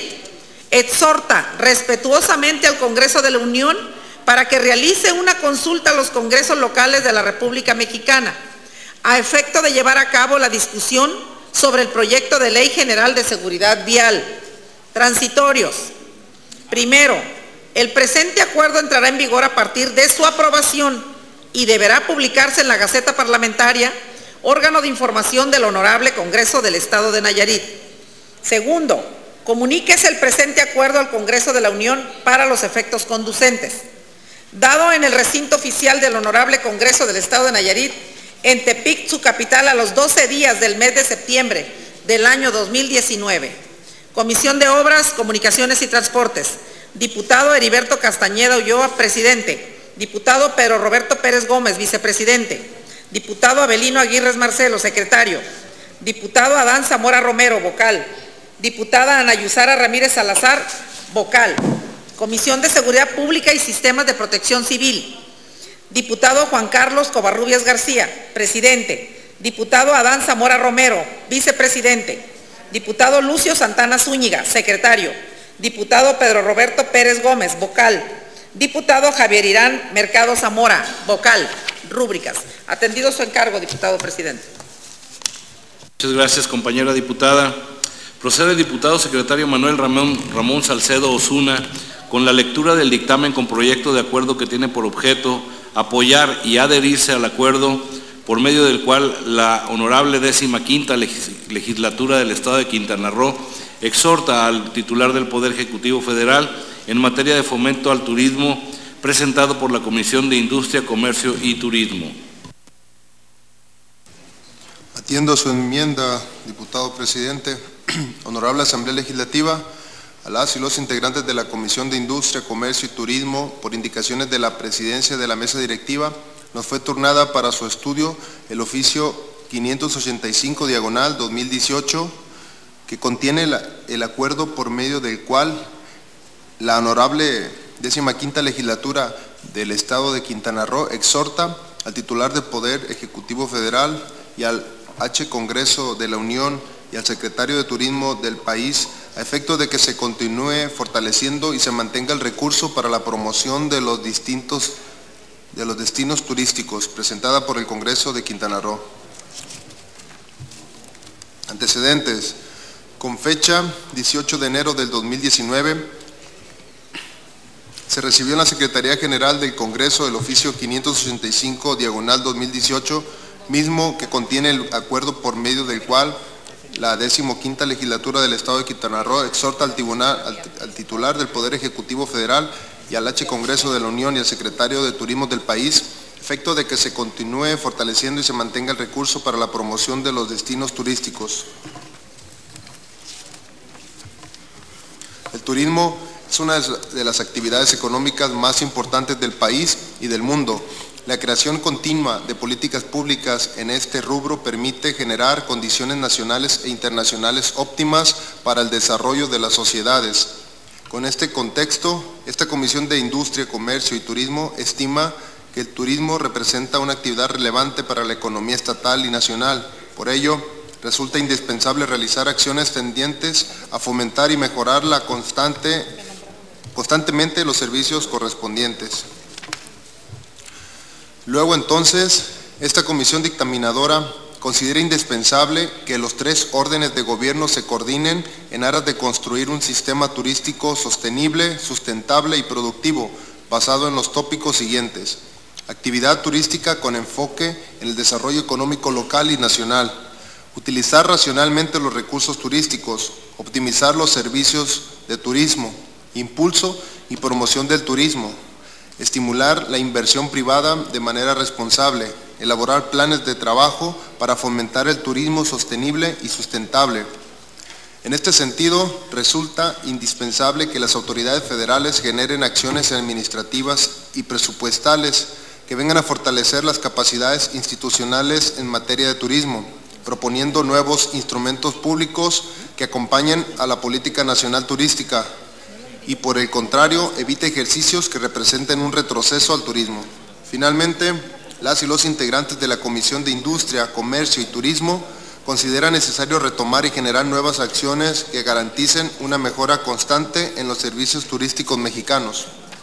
exhorta respetuosamente al Congreso de la Unión para que realice una consulta a los congresos locales de la República Mexicana a efecto de llevar a cabo la discusión sobre el proyecto de Ley General de Seguridad Vial. Transitorios. Primero, el presente acuerdo entrará en vigor a partir de su aprobación y deberá publicarse en la Gaceta Parlamentaria, órgano de información del Honorable Congreso del Estado de Nayarit. Segundo, comuníquese el presente acuerdo al Congreso de la Unión para los efectos conducentes. Dado en el recinto oficial del Honorable Congreso del Estado de Nayarit, en Tepic, su capital, a los doce días del mes de septiembre del año dos mil diecinueve. Comisión de Obras, Comunicaciones y Transportes. Diputado Heriberto Castañeda Ulloa, presidente. Diputado Pedro Roberto Pérez Gómez, vicepresidente. Diputado Abelino Aguirre Marcelo, secretario. Diputado Adán Zamora Romero, vocal. Diputada Ana Yusara Ramírez Salazar, vocal. Comisión de Seguridad Pública y Sistemas de Protección Civil. Diputado Juan Carlos Covarrubias García, presidente. Diputado Adán Zamora Romero, vicepresidente. Diputado Lucio Santana Zúñiga, secretario. Diputado Pedro Roberto Pérez Gómez, vocal. Diputado Javier Irán Mercado Zamora, vocal. Rúbricas. Atendido su encargo, diputado presidente. Muchas gracias, compañera diputada. Procede el diputado secretario Manuel Ramón, Ramón Salcedo Osuna con la lectura del dictamen con proyecto de acuerdo que tiene por objeto apoyar y adherirse al acuerdo por medio del cual la honorable décima quinta legislatura del Estado de Quintana Roo exhorta al titular del Poder Ejecutivo Federal en materia de fomento al turismo, presentado por la Comisión de Industria, Comercio y Turismo. Atiendo a su enmienda, diputado presidente. Honorable Asamblea Legislativa, a las y los integrantes de la Comisión de Industria, Comercio y Turismo, por indicaciones de la presidencia de la mesa directiva, nos fue turnada para su estudio el oficio quinientos ochenta y cinco diagonal dos mil dieciocho, que contiene la, el acuerdo por medio del cual la honorable décima quinta legislatura del Estado de Quintana Roo exhorta al titular del Poder Ejecutivo Federal y al H. Congreso de la Unión y al secretario de Turismo del país a efecto de que se continúe fortaleciendo y se mantenga el recurso para la promoción de los distintos de los destinos turísticos, presentada por el Congreso de Quintana Roo. Antecedentes. Con fecha dieciocho de enero del dos mil diecinueve, se recibió en la Secretaría General del Congreso el oficio quinientos ochenta y cinco diagonal dos mil dieciocho, mismo que contiene el acuerdo por medio del cual la decimoquinta legislatura del Estado de Quintana Roo exhorta al, tribunal, al, al titular del Poder Ejecutivo Federal y al H. Congreso de la Unión y al secretario de Turismo del país, efecto de que se continúe fortaleciendo y se mantenga el recurso para la promoción de los destinos turísticos. El turismo es una de las actividades económicas más importantes del país y del mundo. la creación continua de políticas públicas en este rubro permite generar condiciones nacionales e internacionales óptimas para el desarrollo de las sociedades. Con este contexto, esta Comisión de Industria, Comercio y Turismo estima que el turismo representa una actividad relevante para la economía estatal y nacional. Por ello, resulta indispensable realizar acciones tendientes a fomentar y mejorar la constante, constantemente los servicios correspondientes. Luego, entonces, esta comisión dictaminadora considera indispensable que los tres órdenes de gobierno se coordinen en aras de construir un sistema turístico sostenible, sustentable y productivo, basado en los tópicos siguientes: actividad turística con enfoque en el desarrollo económico local y nacional, utilizar racionalmente los recursos turísticos, optimizar los servicios de turismo, impulso y promoción del turismo, estimular la inversión privada de manera responsable, elaborar planes de trabajo para fomentar el turismo sostenible y sustentable. En este sentido, resulta indispensable que las autoridades federales generen acciones administrativas y presupuestales que vengan a fortalecer las capacidades institucionales en materia de turismo, proponiendo nuevos instrumentos públicos que acompañen a la política nacional turística y, por el contrario, evite ejercicios que representen un retroceso al turismo. Finalmente, las y los integrantes de la Comisión de Industria, Comercio y Turismo consideran necesario retomar y generar nuevas acciones que garanticen una mejora constante en los servicios turísticos mexicanos.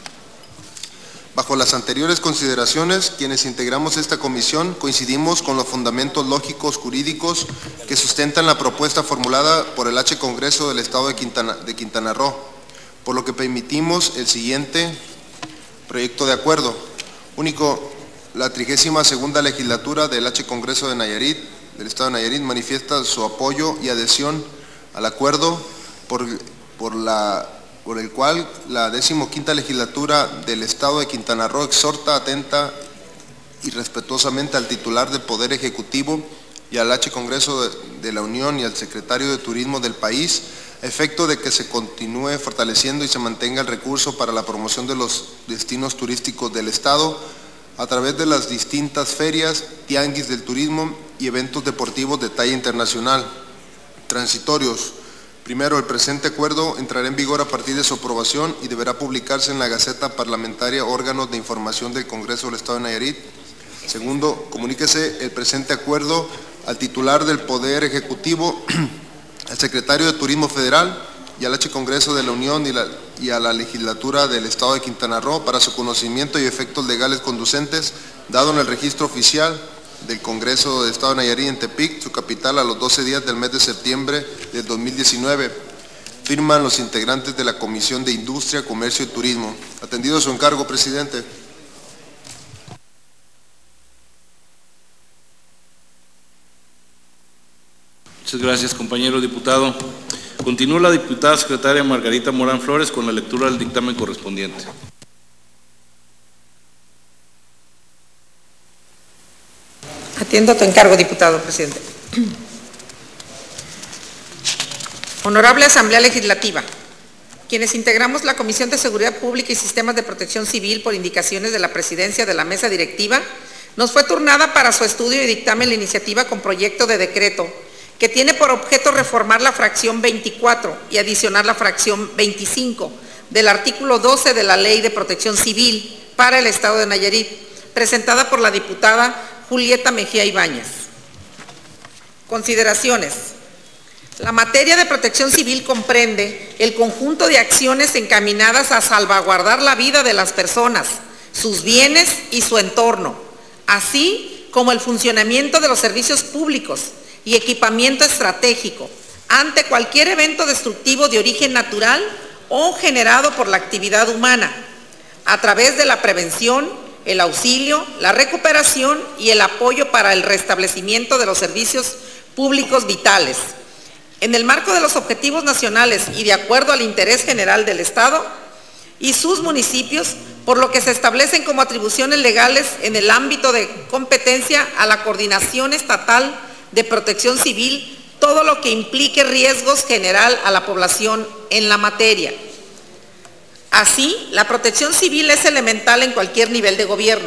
Bajo las anteriores consideraciones, quienes integramos esta comisión coincidimos con los fundamentos lógicos jurídicos que sustentan la propuesta formulada por el H Congreso del Estado de Quintana, de Quintana Roo, por lo que permitimos el siguiente proyecto de acuerdo. Único, la trigésima segunda legislatura del H Congreso de Nayarit, del Estado de Nayarit, manifiesta su apoyo y adhesión al acuerdo por, por, la, por el cual la decimoquinta legislatura del Estado de Quintana Roo exhorta atenta y respetuosamente al titular del Poder Ejecutivo y al H Congreso de, de la Unión y al secretario de Turismo del país, a efecto de que se continúe fortaleciendo y se mantenga el recurso para la promoción de los destinos turísticos del Estado a través de las distintas ferias, tianguis del turismo y eventos deportivos de talla internacional. Transitorios. Primero, el presente acuerdo entrará en vigor a partir de su aprobación y deberá publicarse en la Gaceta Parlamentaria, órganos de información del Congreso del Estado de Nayarit. Segundo, comuníquese el presente acuerdo al titular del Poder Ejecutivo, al secretario de Turismo Federal y al H Congreso de la Unión y, la, y a la legislatura del Estado de Quintana Roo para su conocimiento y efectos legales conducentes, dado en el registro oficial del Congreso del Estado de Nayarit en Tepic, su capital, a los doce días del mes de septiembre del dos mil diecinueve. Firman los integrantes de la Comisión de Industria, Comercio y Turismo. Atendido su encargo, presidente. Muchas gracias, compañero diputado. Continúa la diputada secretaria Margarita Morán Flores con la lectura del dictamen correspondiente. Atiendo a tu encargo, diputado presidente. Honorable Asamblea Legislativa, quienes integramos la Comisión de Seguridad Pública y Sistemas de Protección Civil por indicaciones de la Presidencia de la Mesa Directiva, nos fue turnada para su estudio y dictamen la iniciativa con proyecto de decreto que tiene por objeto reformar la fracción veinticuatro y adicionar la fracción veinticinco del artículo doce de la Ley de Protección Civil para el Estado de Nayarit, presentada por la diputada Julieta Mejía Ibáñez. Consideraciones. La materia de protección civil comprende el conjunto de acciones encaminadas a salvaguardar la vida de las personas, sus bienes y su entorno, así como el funcionamiento de los servicios públicos y equipamiento estratégico ante cualquier evento destructivo de origen natural o generado por la actividad humana, a través de la prevención, el auxilio, la recuperación y el apoyo para el restablecimiento de los servicios públicos vitales, en el marco de los objetivos nacionales y de acuerdo al interés general del Estado y sus municipios, por lo que se establecen como atribuciones legales en el ámbito de competencia a la Coordinación Estatal de Protección Civil, todo lo que implique riesgos general a la población en la materia. Así, la protección civil es elemental en cualquier nivel de gobierno,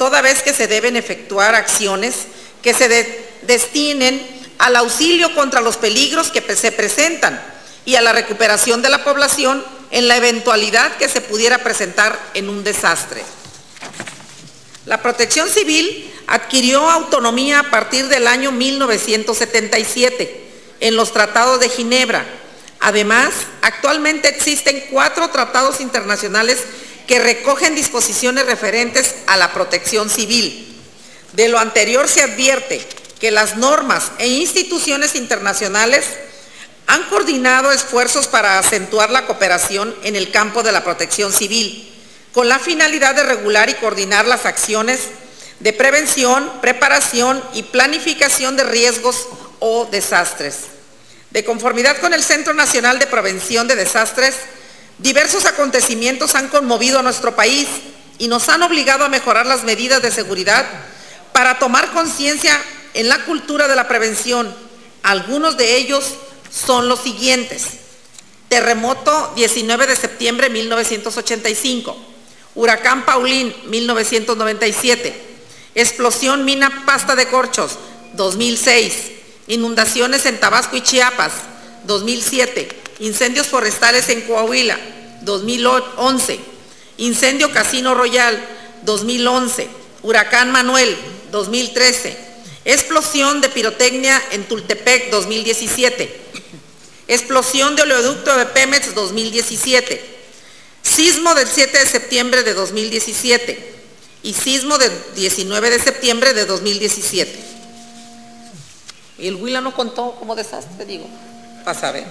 toda vez que se deben efectuar acciones que se de- destinen al auxilio contra los peligros que se presentan y a la recuperación de la población en la eventualidad que se pudiera presentar en un desastre. La Protección Civil adquirió autonomía a partir del año mil novecientos setenta y siete en los Tratados de Ginebra. Además, actualmente existen cuatro tratados internacionales que recogen disposiciones referentes a la protección civil. De lo anterior se advierte que las normas e instituciones internacionales han coordinado esfuerzos para acentuar la cooperación en el campo de la protección civil, con la finalidad de regular y coordinar las acciones de prevención, preparación y planificación de riesgos o desastres. De conformidad con el Centro Nacional de Prevención de Desastres, diversos acontecimientos han conmovido a nuestro país y nos han obligado a mejorar las medidas de seguridad para tomar conciencia en la cultura de la prevención. Algunos de ellos son los siguientes: terremoto diecinueve de septiembre de mil novecientos ochenta y cinco, huracán Paulín mil novecientos noventa y siete, explosión mina Pasta de Corchos dos mil seis, inundaciones en Tabasco y Chiapas dos mil siete, incendios forestales en Coahuila dos mil once, incendio Casino Royal dos mil once, huracán Manuel dos mil trece, explosión de pirotecnia en Tultepec dos mil diecisiete, explosión de oleoducto de Pemex dos mil diecisiete, sismo del siete de septiembre de dos mil diecisiete y sismo del diecinueve de septiembre de dos mil diecisiete. ¿Y el Huila no contó como desastre, digo? Pasa a ver.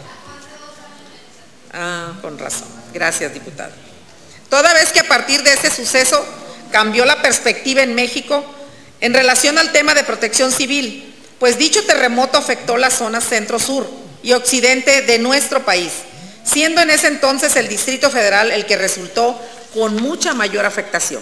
Ah, con razón. Gracias, diputada. Toda vez que a partir de ese suceso cambió la perspectiva en México en relación al tema de protección civil, pues dicho terremoto afectó la zona centro-sur y occidente de nuestro país, siendo en ese entonces el Distrito Federal el que resultó con mucha mayor afectación.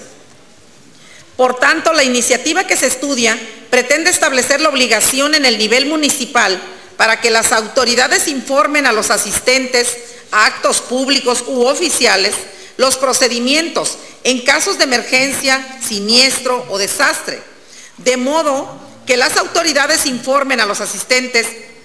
Por tanto, la iniciativa que se estudia pretende establecer la obligación en el nivel municipal para que las autoridades informen a los asistentes a actos públicos u oficiales los procedimientos en casos de emergencia, siniestro o desastre, de modo que las autoridades informen a los asistentes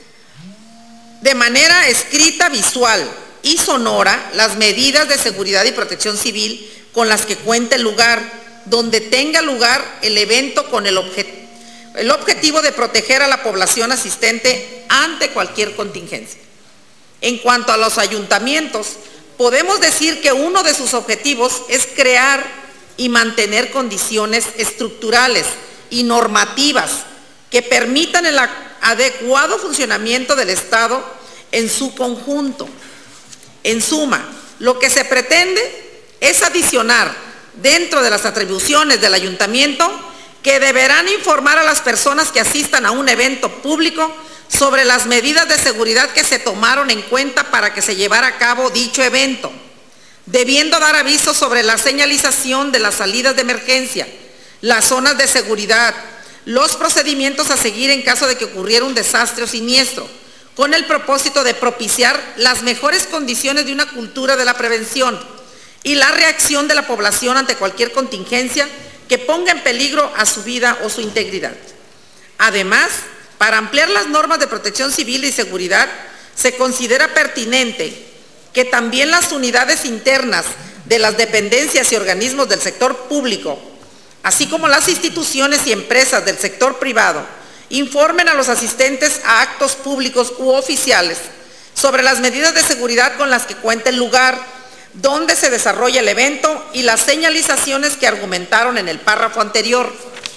de manera escrita, visual y sonora las medidas de seguridad y protección civil con las que cuente el lugar donde tenga lugar el evento, con el, objet el objetivo de proteger a la población asistente ante cualquier contingencia. En cuanto a los ayuntamientos, podemos decir que uno de sus objetivos es crear y mantener condiciones estructurales y normativas que permitan el adecuado funcionamiento del Estado en su conjunto. En suma, lo que se pretende es adicionar dentro de las atribuciones del ayuntamiento que deberán informar a las personas que asistan a un evento público sobre las medidas de seguridad que se tomaron en cuenta para que se llevara a cabo dicho evento, debiendo dar aviso sobre la señalización de las salidas de emergencia, las zonas de seguridad, los procedimientos a seguir en caso de que ocurriera un desastre o siniestro, con el propósito de propiciar las mejores condiciones de una cultura de la prevención y la reacción de la población ante cualquier contingencia que ponga en peligro a su vida o su integridad. Además, para ampliar las normas de protección civil y seguridad, se considera pertinente que también las unidades internas de las dependencias y organismos del sector público, así como las instituciones y empresas del sector privado, informen a los asistentes a actos públicos u oficiales sobre las medidas de seguridad con las que cuenta el lugar donde se desarrolla el evento y las señalizaciones que argumentaron en el párrafo anterior,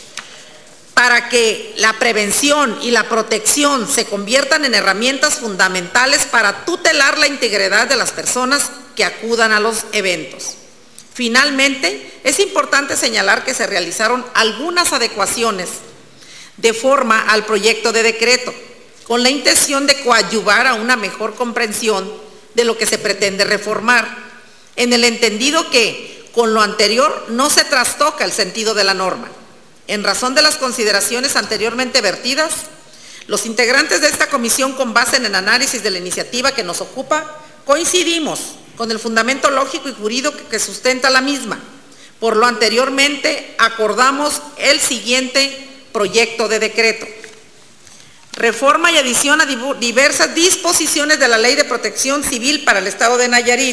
para que la prevención y la protección se conviertan en herramientas fundamentales para tutelar la integridad de las personas que acudan a los eventos. Finalmente, es importante señalar que se realizaron algunas adecuaciones de forma al proyecto de decreto, con la intención de coadyuvar a una mejor comprensión de lo que se pretende reformar, en el entendido que, con lo anterior, no se trastoca el sentido de la norma. En razón de las consideraciones anteriormente vertidas, los integrantes de esta comisión, con base en el análisis de la iniciativa que nos ocupa, coincidimos con el fundamento lógico y jurídico que sustenta la misma, Por lo anteriormente, acordamos el siguiente proyecto de decreto. Reforma y adición a diversas disposiciones de la Ley de Protección Civil para el Estado de Nayarit.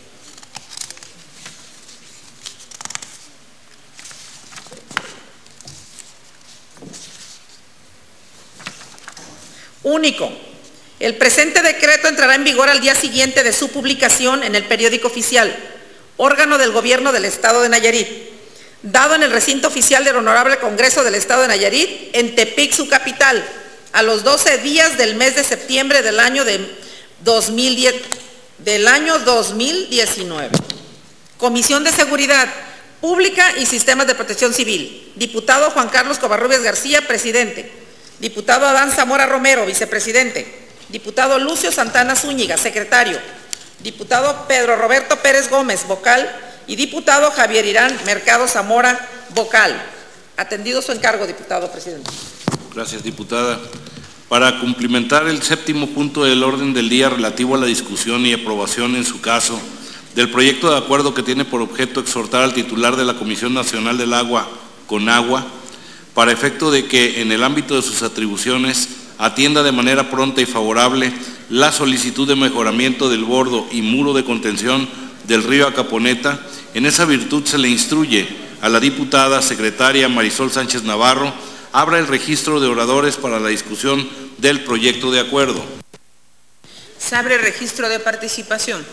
Único. El presente decreto entrará en vigor al día siguiente de su publicación en el periódico oficial, órgano del Gobierno del Estado de Nayarit, dado en el recinto oficial del Honorable Congreso del Estado de Nayarit, en Tepic, su capital, a los doce días del mes de septiembre del año, de dos mil diez, del año dos mil diecinueve. Comisión de Seguridad Pública y Sistemas de Protección Civil. Diputado Juan Carlos Covarrubias García, presidente. Diputado Adán Zamora Romero, vicepresidente. Diputado Lucio Santana Zúñiga, secretario. Diputado Pedro Roberto Pérez Gómez, vocal. Y diputado Javier Irán Mercado Zamora, vocal. Atendido su encargo, diputado presidente. Gracias, diputada. Para cumplimentar el séptimo punto del orden del día relativo a la discusión y aprobación, en su caso, del proyecto de acuerdo que tiene por objeto exhortar al titular de la Comisión Nacional del Agua, CONAGUA, para efecto de que, en el ámbito de sus atribuciones, atienda de manera pronta y favorable la solicitud de mejoramiento del bordo y muro de contención del río Acaponeta. En esa virtud se le instruye a la diputada secretaria Marisol Sánchez Navarro abra el registro de oradores para la discusión del proyecto de acuerdo. Se abre el registro de participación.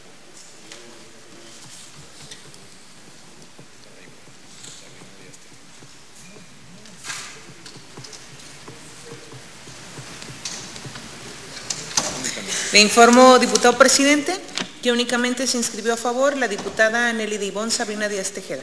Le informo, diputado presidente, que únicamente se inscribió a favor la diputada Nelly de Ivonne Sabrina Díaz Tejeda.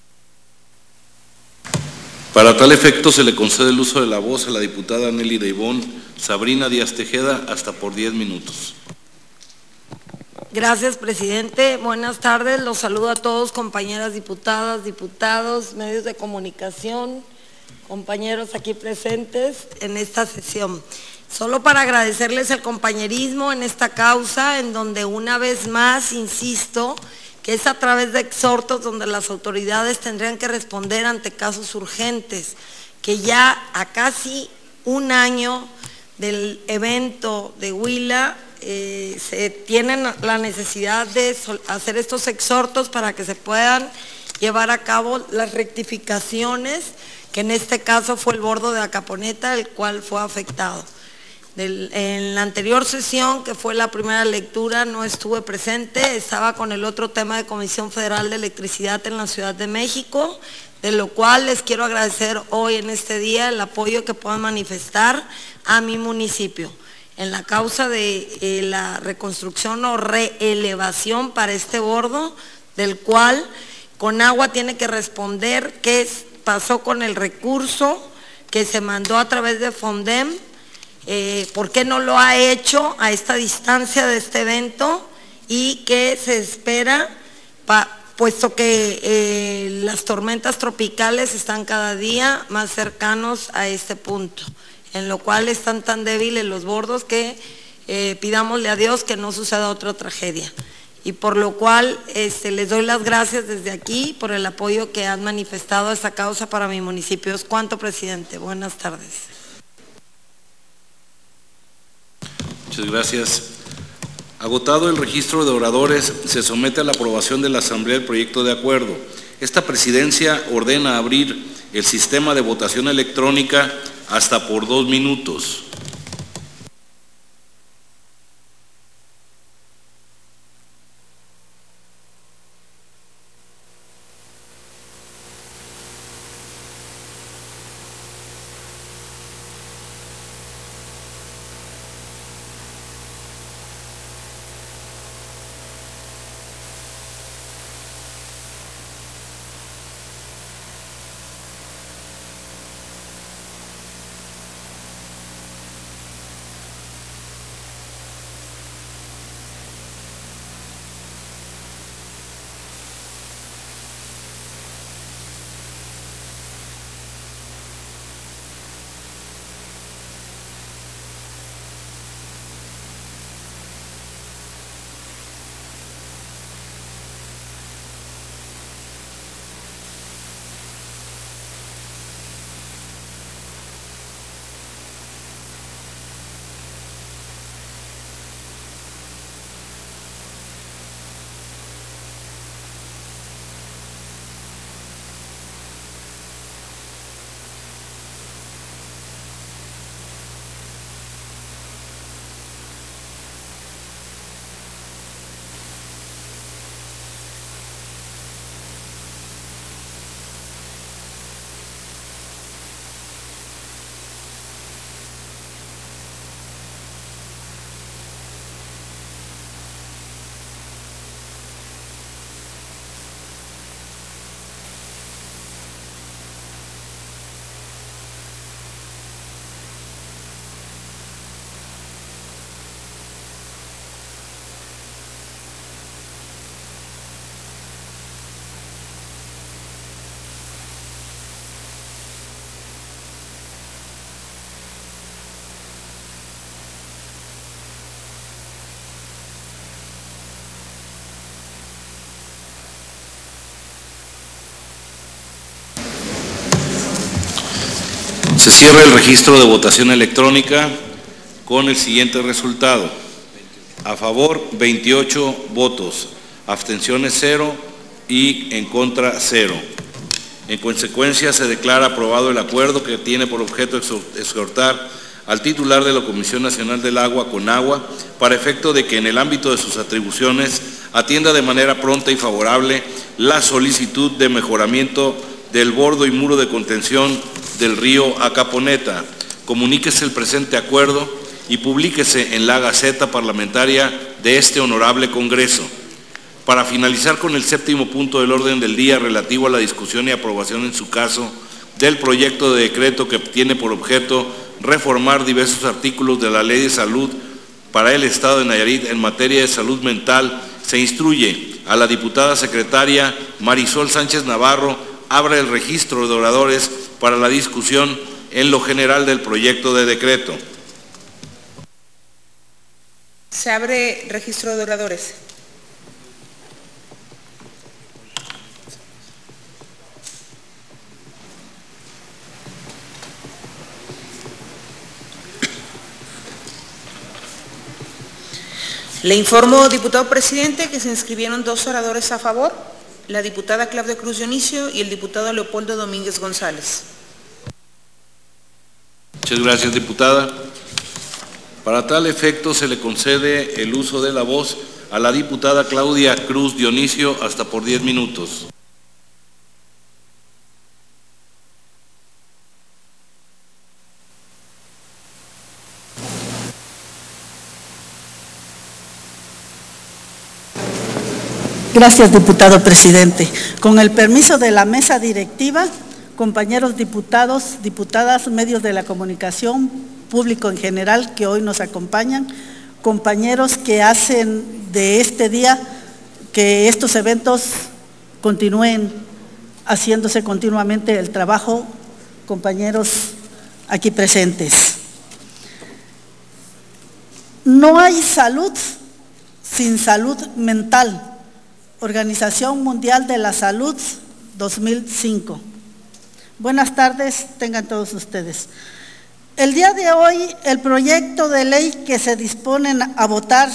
Para tal efecto se le concede el uso de la voz a la diputada Nelly de Ivonne Sabrina Díaz Tejeda hasta por diez minutos. Gracias, presidente. Buenas tardes. Los saludo a todos, compañeras diputadas, diputados, medios de comunicación, compañeros aquí presentes en esta sesión. Solo para agradecerles el compañerismo en esta causa, en donde una vez más, insisto, que es a través de exhortos donde las autoridades tendrían que responder ante casos urgentes, que ya a casi un año del evento de Huila eh, se tienen la necesidad de hacer estos exhortos para que se puedan llevar a cabo las rectificaciones, que en este caso fue el bordo de Acaponeta, el cual fue afectado. Del, en la anterior sesión, que fue la primera lectura, no estuve presente, estaba con el otro tema de Comisión Federal de Electricidad en la Ciudad de México, de lo cual les quiero agradecer hoy en este día el apoyo que puedan manifestar a mi municipio en la causa de eh, la reconstrucción o reelevación para este bordo, del cual CONAGUA tiene que responder qué pasó con el recurso que se mandó a través de FONDEM. Eh, ¿Por qué no lo ha hecho a esta distancia de este evento y qué se espera, pa, puesto que eh, las tormentas tropicales están cada día más cercanos a este punto, en lo cual están tan débiles los bordos que eh, pidámosle a Dios que no suceda otra tragedia? Y por lo cual este, les doy las gracias desde aquí por el apoyo que han manifestado a esta causa para mi municipio. Es cuanto, presidente. Buenas tardes. Muchas gracias. Agotado el registro de oradores, se somete a la aprobación de la Asamblea el proyecto de acuerdo. Esta presidencia ordena abrir el sistema de votación electrónica hasta por dos minutos. Se cierra el registro de votación electrónica con el siguiente resultado. A favor, veintiocho votos, abstenciones cero y en contra cero. En consecuencia, se declara aprobado el acuerdo que tiene por objeto exhortar al titular de la Comisión Nacional del Agua, CONAGUA, para efecto de que en el ámbito de sus atribuciones atienda de manera pronta y favorable la solicitud de mejoramiento del bordo y muro de contención del río Acaponeta. Comuníquese el presente acuerdo y publíquese en la Gaceta Parlamentaria de este honorable Congreso. Para finalizar con el séptimo punto del orden del día relativo a la discusión y aprobación en su caso del proyecto de decreto que tiene por objeto reformar diversos artículos de la Ley de Salud para el Estado de Nayarit en materia de salud mental, se instruye a la diputada secretaria Marisol Sánchez Navarro abra el registro de oradores para la discusión en lo general del proyecto de decreto. Se abre registro de oradores. Le informo, diputado presidente, que se inscribieron dos oradores a favor, la diputada Claudia Cruz Dionisio y el diputado Leopoldo Domínguez González. Muchas gracias, diputada. Para tal efecto se le concede el uso de la voz a la diputada Claudia Cruz Dionisio hasta por diez minutos. Gracias, diputado presidente. Con el permiso de la mesa directiva, compañeros diputados, diputadas, medios de la comunicación, público en general que hoy nos acompañan, compañeros que hacen de este día que estos eventos continúen haciéndose continuamente el trabajo, compañeros aquí presentes. No hay salud sin salud mental. Organización Mundial de la Salud dos mil cinco. Buenas tardes, tengan todos ustedes. El día de hoy, el proyecto de ley que se disponen a votar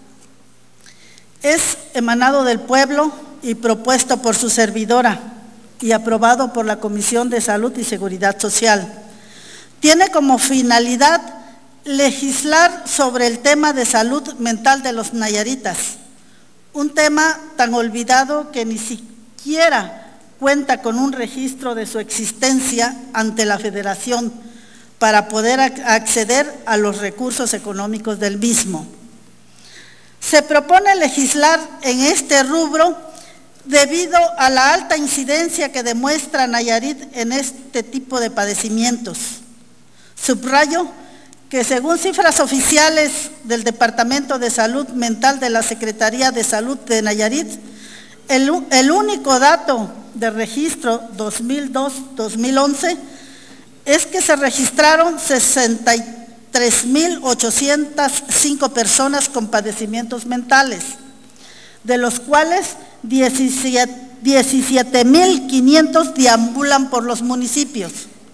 es emanado del pueblo y propuesto por su servidora y aprobado por la Comisión de Salud y Seguridad Social. Tiene como finalidad legislar sobre el tema de salud mental de los nayaritas, un tema tan olvidado que ni siquiera cuenta con un registro de su existencia ante la Federación para poder acceder a los recursos económicos del mismo. Se propone legislar en este rubro debido a la alta incidencia que demuestra Nayarit en este tipo de padecimientos. Subrayo que según cifras oficiales del Departamento de Salud Mental de la Secretaría de Salud de Nayarit, el, el único dato de registro dos mil dos a dos mil once es que se registraron sesenta y tres mil ochocientas cinco personas con padecimientos mentales, de los cuales diecisiete mil quinientos deambulan por los municipios.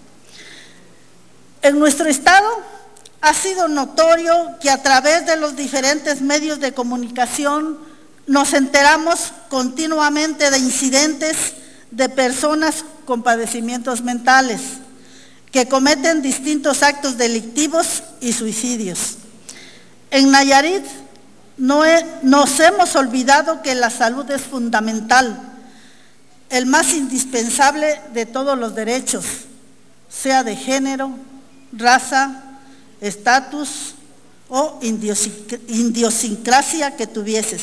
En nuestro estado ha sido notorio que a través de los diferentes medios de comunicación nos enteramos continuamente de incidentes de personas con padecimientos mentales que cometen distintos actos delictivos y suicidios. En Nayarit no he, nos hemos olvidado que la salud es fundamental, el más indispensable de todos los derechos, sea de género, raza, estatus o idiosincrasia que tuvieses.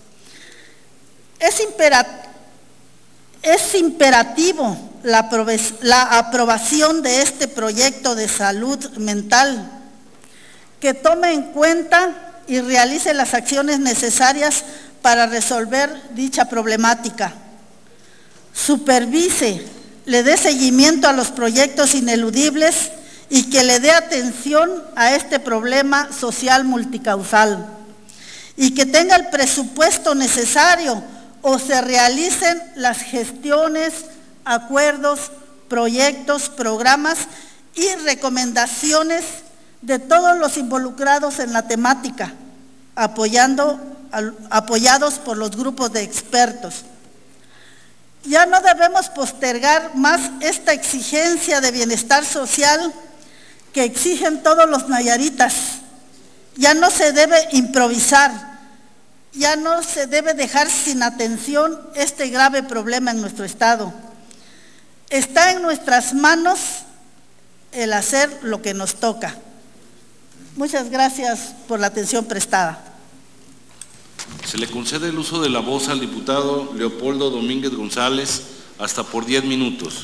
Es, impera, es imperativo la, la aprobación de este proyecto de salud mental que tome en cuenta y realice las acciones necesarias para resolver dicha problemática. Supervise, le dé seguimiento a los proyectos ineludibles y que le dé atención a este problema social multicausal y que tenga el presupuesto necesario o se realicen las gestiones, acuerdos, proyectos, programas y recomendaciones de todos los involucrados en la temática, apoyando, apoyados por los grupos de expertos. Ya no debemos postergar más esta exigencia de bienestar social que exigen todos los nayaritas. Ya no se debe improvisar, ya no se debe dejar sin atención este grave problema en nuestro estado. Está en nuestras manos el hacer lo que nos toca. Muchas gracias por la atención prestada. Se le concede el uso de la voz al diputado Leopoldo Domínguez González, hasta por diez minutos.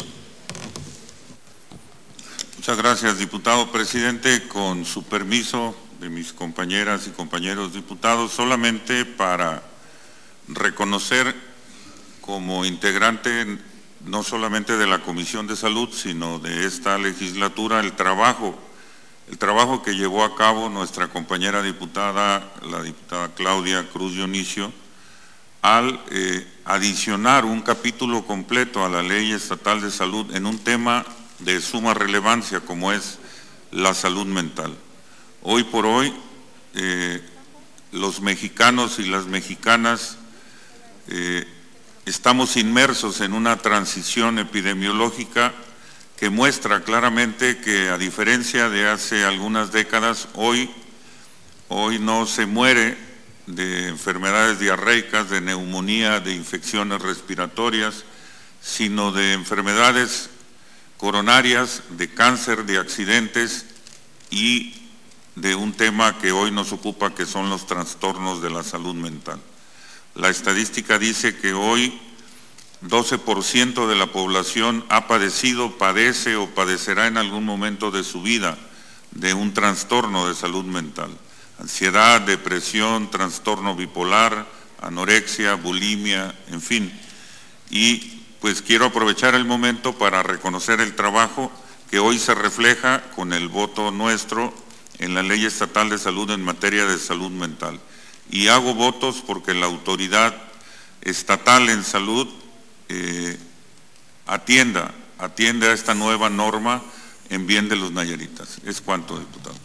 Muchas gracias, diputado presidente. Con su permiso de mis compañeras y compañeros diputados, solamente para reconocer como integrante no solamente de la Comisión de Salud, sino de esta legislatura, el trabajo, el trabajo que llevó a cabo nuestra compañera diputada, la diputada Claudia Cruz Dionisio, al eh, adicionar un capítulo completo a la Ley Estatal de Salud en un tema de suma relevancia como es la salud mental. Hoy por hoy, eh, los mexicanos y las mexicanas eh, estamos inmersos en una transición epidemiológica que muestra claramente que, a diferencia de hace algunas décadas, hoy, hoy no se muere de enfermedades diarreicas, de neumonía, de infecciones respiratorias, sino de enfermedades coronarias, de cáncer, de accidentes y de un tema que hoy nos ocupa, que son los trastornos de la salud mental. La estadística dice que hoy doce por ciento de la población ha padecido, padece o padecerá en algún momento de su vida de un trastorno de salud mental. Ansiedad, depresión, trastorno bipolar, anorexia, bulimia, en fin. Y pues quiero aprovechar el momento para reconocer el trabajo que hoy se refleja con el voto nuestro en la Ley Estatal de Salud en materia de salud mental. Y hago votos porque la autoridad estatal en salud eh, atienda, atienda a esta nueva norma en bien de los nayaritas. Es cuanto, diputado.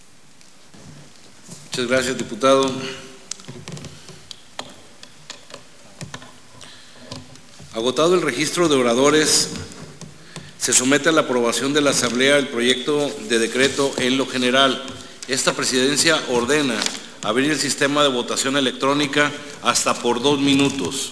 Muchas gracias, diputado. Agotado el registro de oradores, se somete a la aprobación de la Asamblea el proyecto de decreto en lo general. Esta presidencia ordena abrir el sistema de votación electrónica hasta por dos minutos.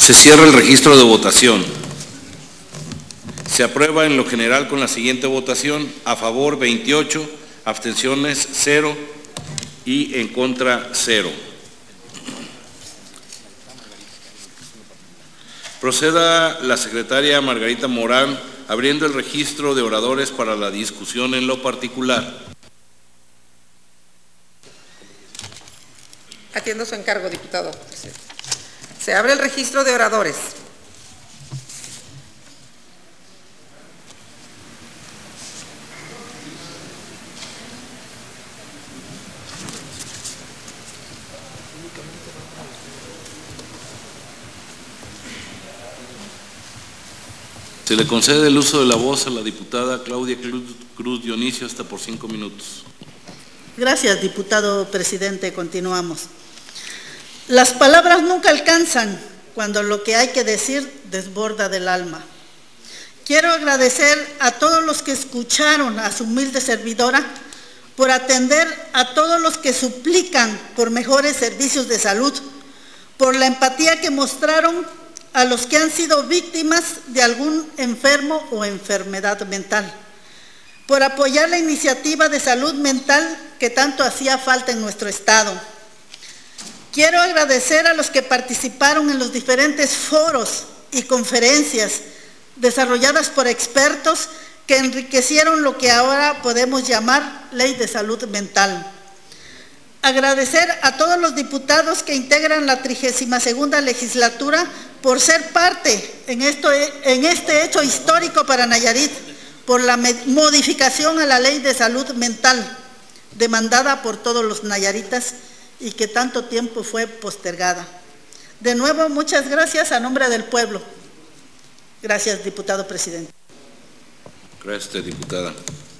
Se cierra el registro de votación. Se aprueba en lo general con la siguiente votación: a favor veintiocho, abstenciones cero y en contra cero. Proceda la secretaria Margarita Morán abriendo el registro de oradores para la discusión en lo particular. Atiendo su encargo, diputado. Se abre el registro de oradores. Se le concede el uso de la voz a la diputada Claudia Cruz Dionisio hasta por cinco minutos. Gracias, diputado presidente. Continuamos. Las palabras nunca alcanzan cuando lo que hay que decir desborda del alma. Quiero agradecer a todos los que escucharon a su humilde servidora por atender a todos los que suplican por mejores servicios de salud, por la empatía que mostraron a los que han sido víctimas de algún enfermo o enfermedad mental, por apoyar la iniciativa de salud mental que tanto hacía falta en nuestro estado. Quiero agradecer a los que participaron en los diferentes foros y conferencias desarrolladas por expertos que enriquecieron lo que ahora podemos llamar Ley de Salud Mental. Agradecer a todos los diputados que integran la trigésima segunda legislatura por ser parte en, esto, en este hecho histórico para Nayarit, por la modificación a la Ley de Salud Mental, demandada por todos los nayaritas y que tanto tiempo fue postergada. De nuevo, muchas gracias a nombre del pueblo. Gracias, diputado presidente. Gracias, diputada.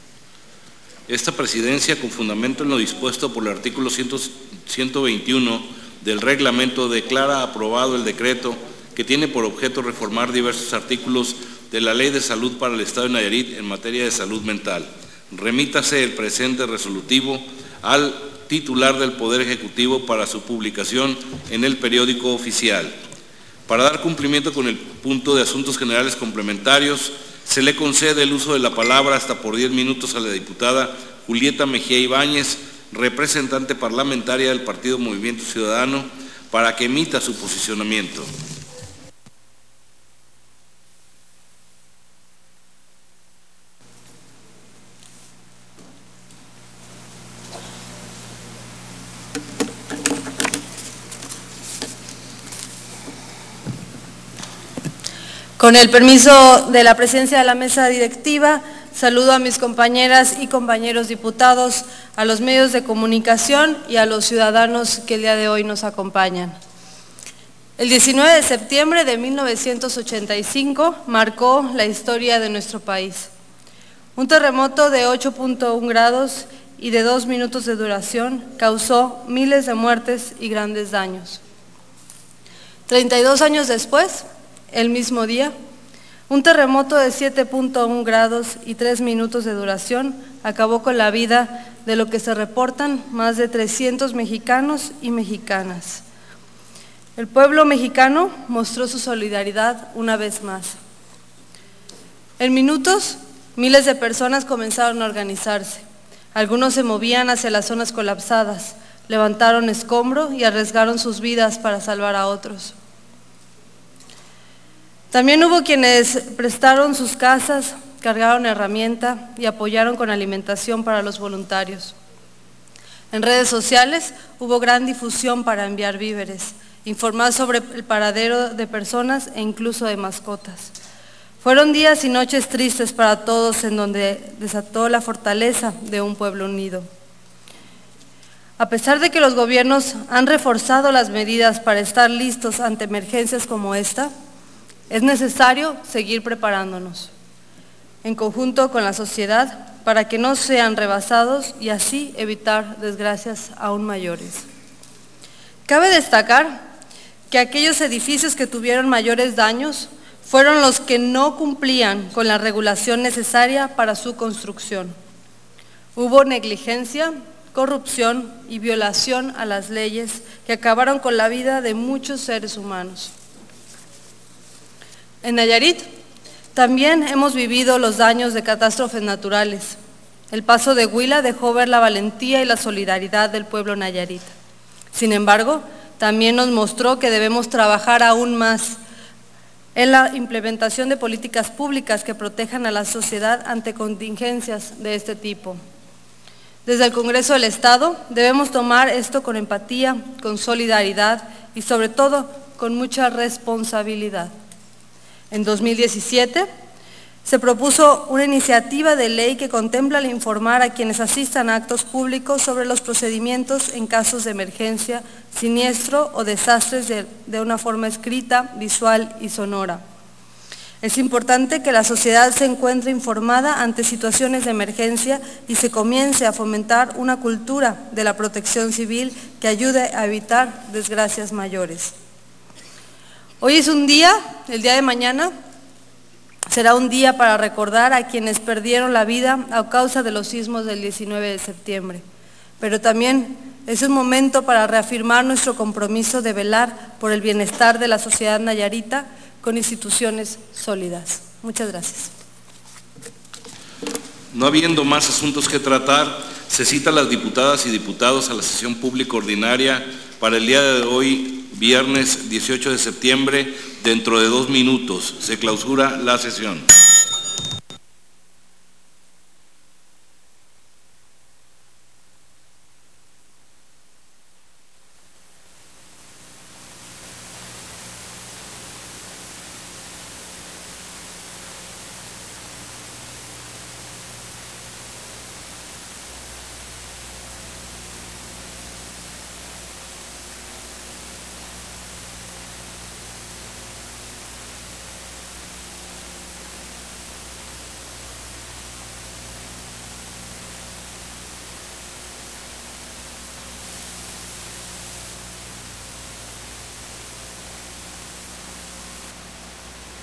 Esta presidencia, con fundamento en lo dispuesto por el artículo ciento veintiuno del reglamento, declara aprobado el decreto que tiene por objeto reformar diversos artículos de la Ley de Salud para el Estado de Nayarit en materia de salud mental. Remítase el presente resolutivo al titular del Poder Ejecutivo para su publicación en el periódico oficial. Para dar cumplimiento con el punto de asuntos generales complementarios, se le concede el uso de la palabra hasta por diez minutos a la diputada Julieta Mejía Ibáñez, representante parlamentaria del Partido Movimiento Ciudadano, para que emita su posicionamiento. Con el permiso de la presidencia de la mesa directiva, saludo a mis compañeras y compañeros diputados, a los medios de comunicación y a los ciudadanos que el día de hoy nos acompañan. El diecinueve de septiembre de mil novecientos ochenta y cinco marcó la historia de nuestro país. Un terremoto de ocho punto uno grados y de dos minutos de duración causó miles de muertes y grandes daños. treinta y dos años después, el mismo día, un terremoto de siete punto uno grados y tres minutos de duración acabó con la vida de lo que se reportan más de trescientos mexicanos y mexicanas. El pueblo mexicano mostró su solidaridad una vez más. En minutos, miles de personas comenzaron a organizarse. Algunos se movían hacia las zonas colapsadas, levantaron escombro y arriesgaron sus vidas para salvar a otros. También hubo quienes prestaron sus casas, cargaron herramienta y apoyaron con alimentación para los voluntarios. En redes sociales hubo gran difusión para enviar víveres, informar sobre el paradero de personas e incluso de mascotas. Fueron días y noches tristes para todos en donde desató la fortaleza de un pueblo unido. A pesar de que los gobiernos han reforzado las medidas para estar listos ante emergencias como esta, es necesario seguir preparándonos, en conjunto con la sociedad, para que no sean rebasados y así evitar desgracias aún mayores. Cabe destacar que aquellos edificios que tuvieron mayores daños fueron los que no cumplían con la regulación necesaria para su construcción. Hubo negligencia, corrupción y violación a las leyes que acabaron con la vida de muchos seres humanos. En Nayarit también hemos vivido los daños de catástrofes naturales. El paso de Huila dejó ver la valentía y la solidaridad del pueblo nayarita. Sin embargo, también nos mostró que debemos trabajar aún más en la implementación de políticas públicas que protejan a la sociedad ante contingencias de este tipo. Desde el Congreso del Estado debemos tomar esto con empatía, con solidaridad y sobre todo con mucha responsabilidad. En dos mil diecisiete se propuso una iniciativa de ley que contempla el informar a quienes asistan a actos públicos sobre los procedimientos en casos de emergencia, siniestro o desastres de, de una forma escrita, visual y sonora. Es importante que la sociedad se encuentre informada ante situaciones de emergencia y se comience a fomentar una cultura de la protección civil que ayude a evitar desgracias mayores. Hoy es un día, el día de mañana, será un día para recordar a quienes perdieron la vida a causa de los sismos del diecinueve de septiembre, pero también es un momento para reafirmar nuestro compromiso de velar por el bienestar de la sociedad nayarita con instituciones sólidas. Muchas gracias. No habiendo más asuntos que tratar, se cita a las diputadas y diputados a la sesión pública ordinaria para el día de hoy, viernes dieciocho de septiembre, dentro de dos minutos. Se clausura la sesión.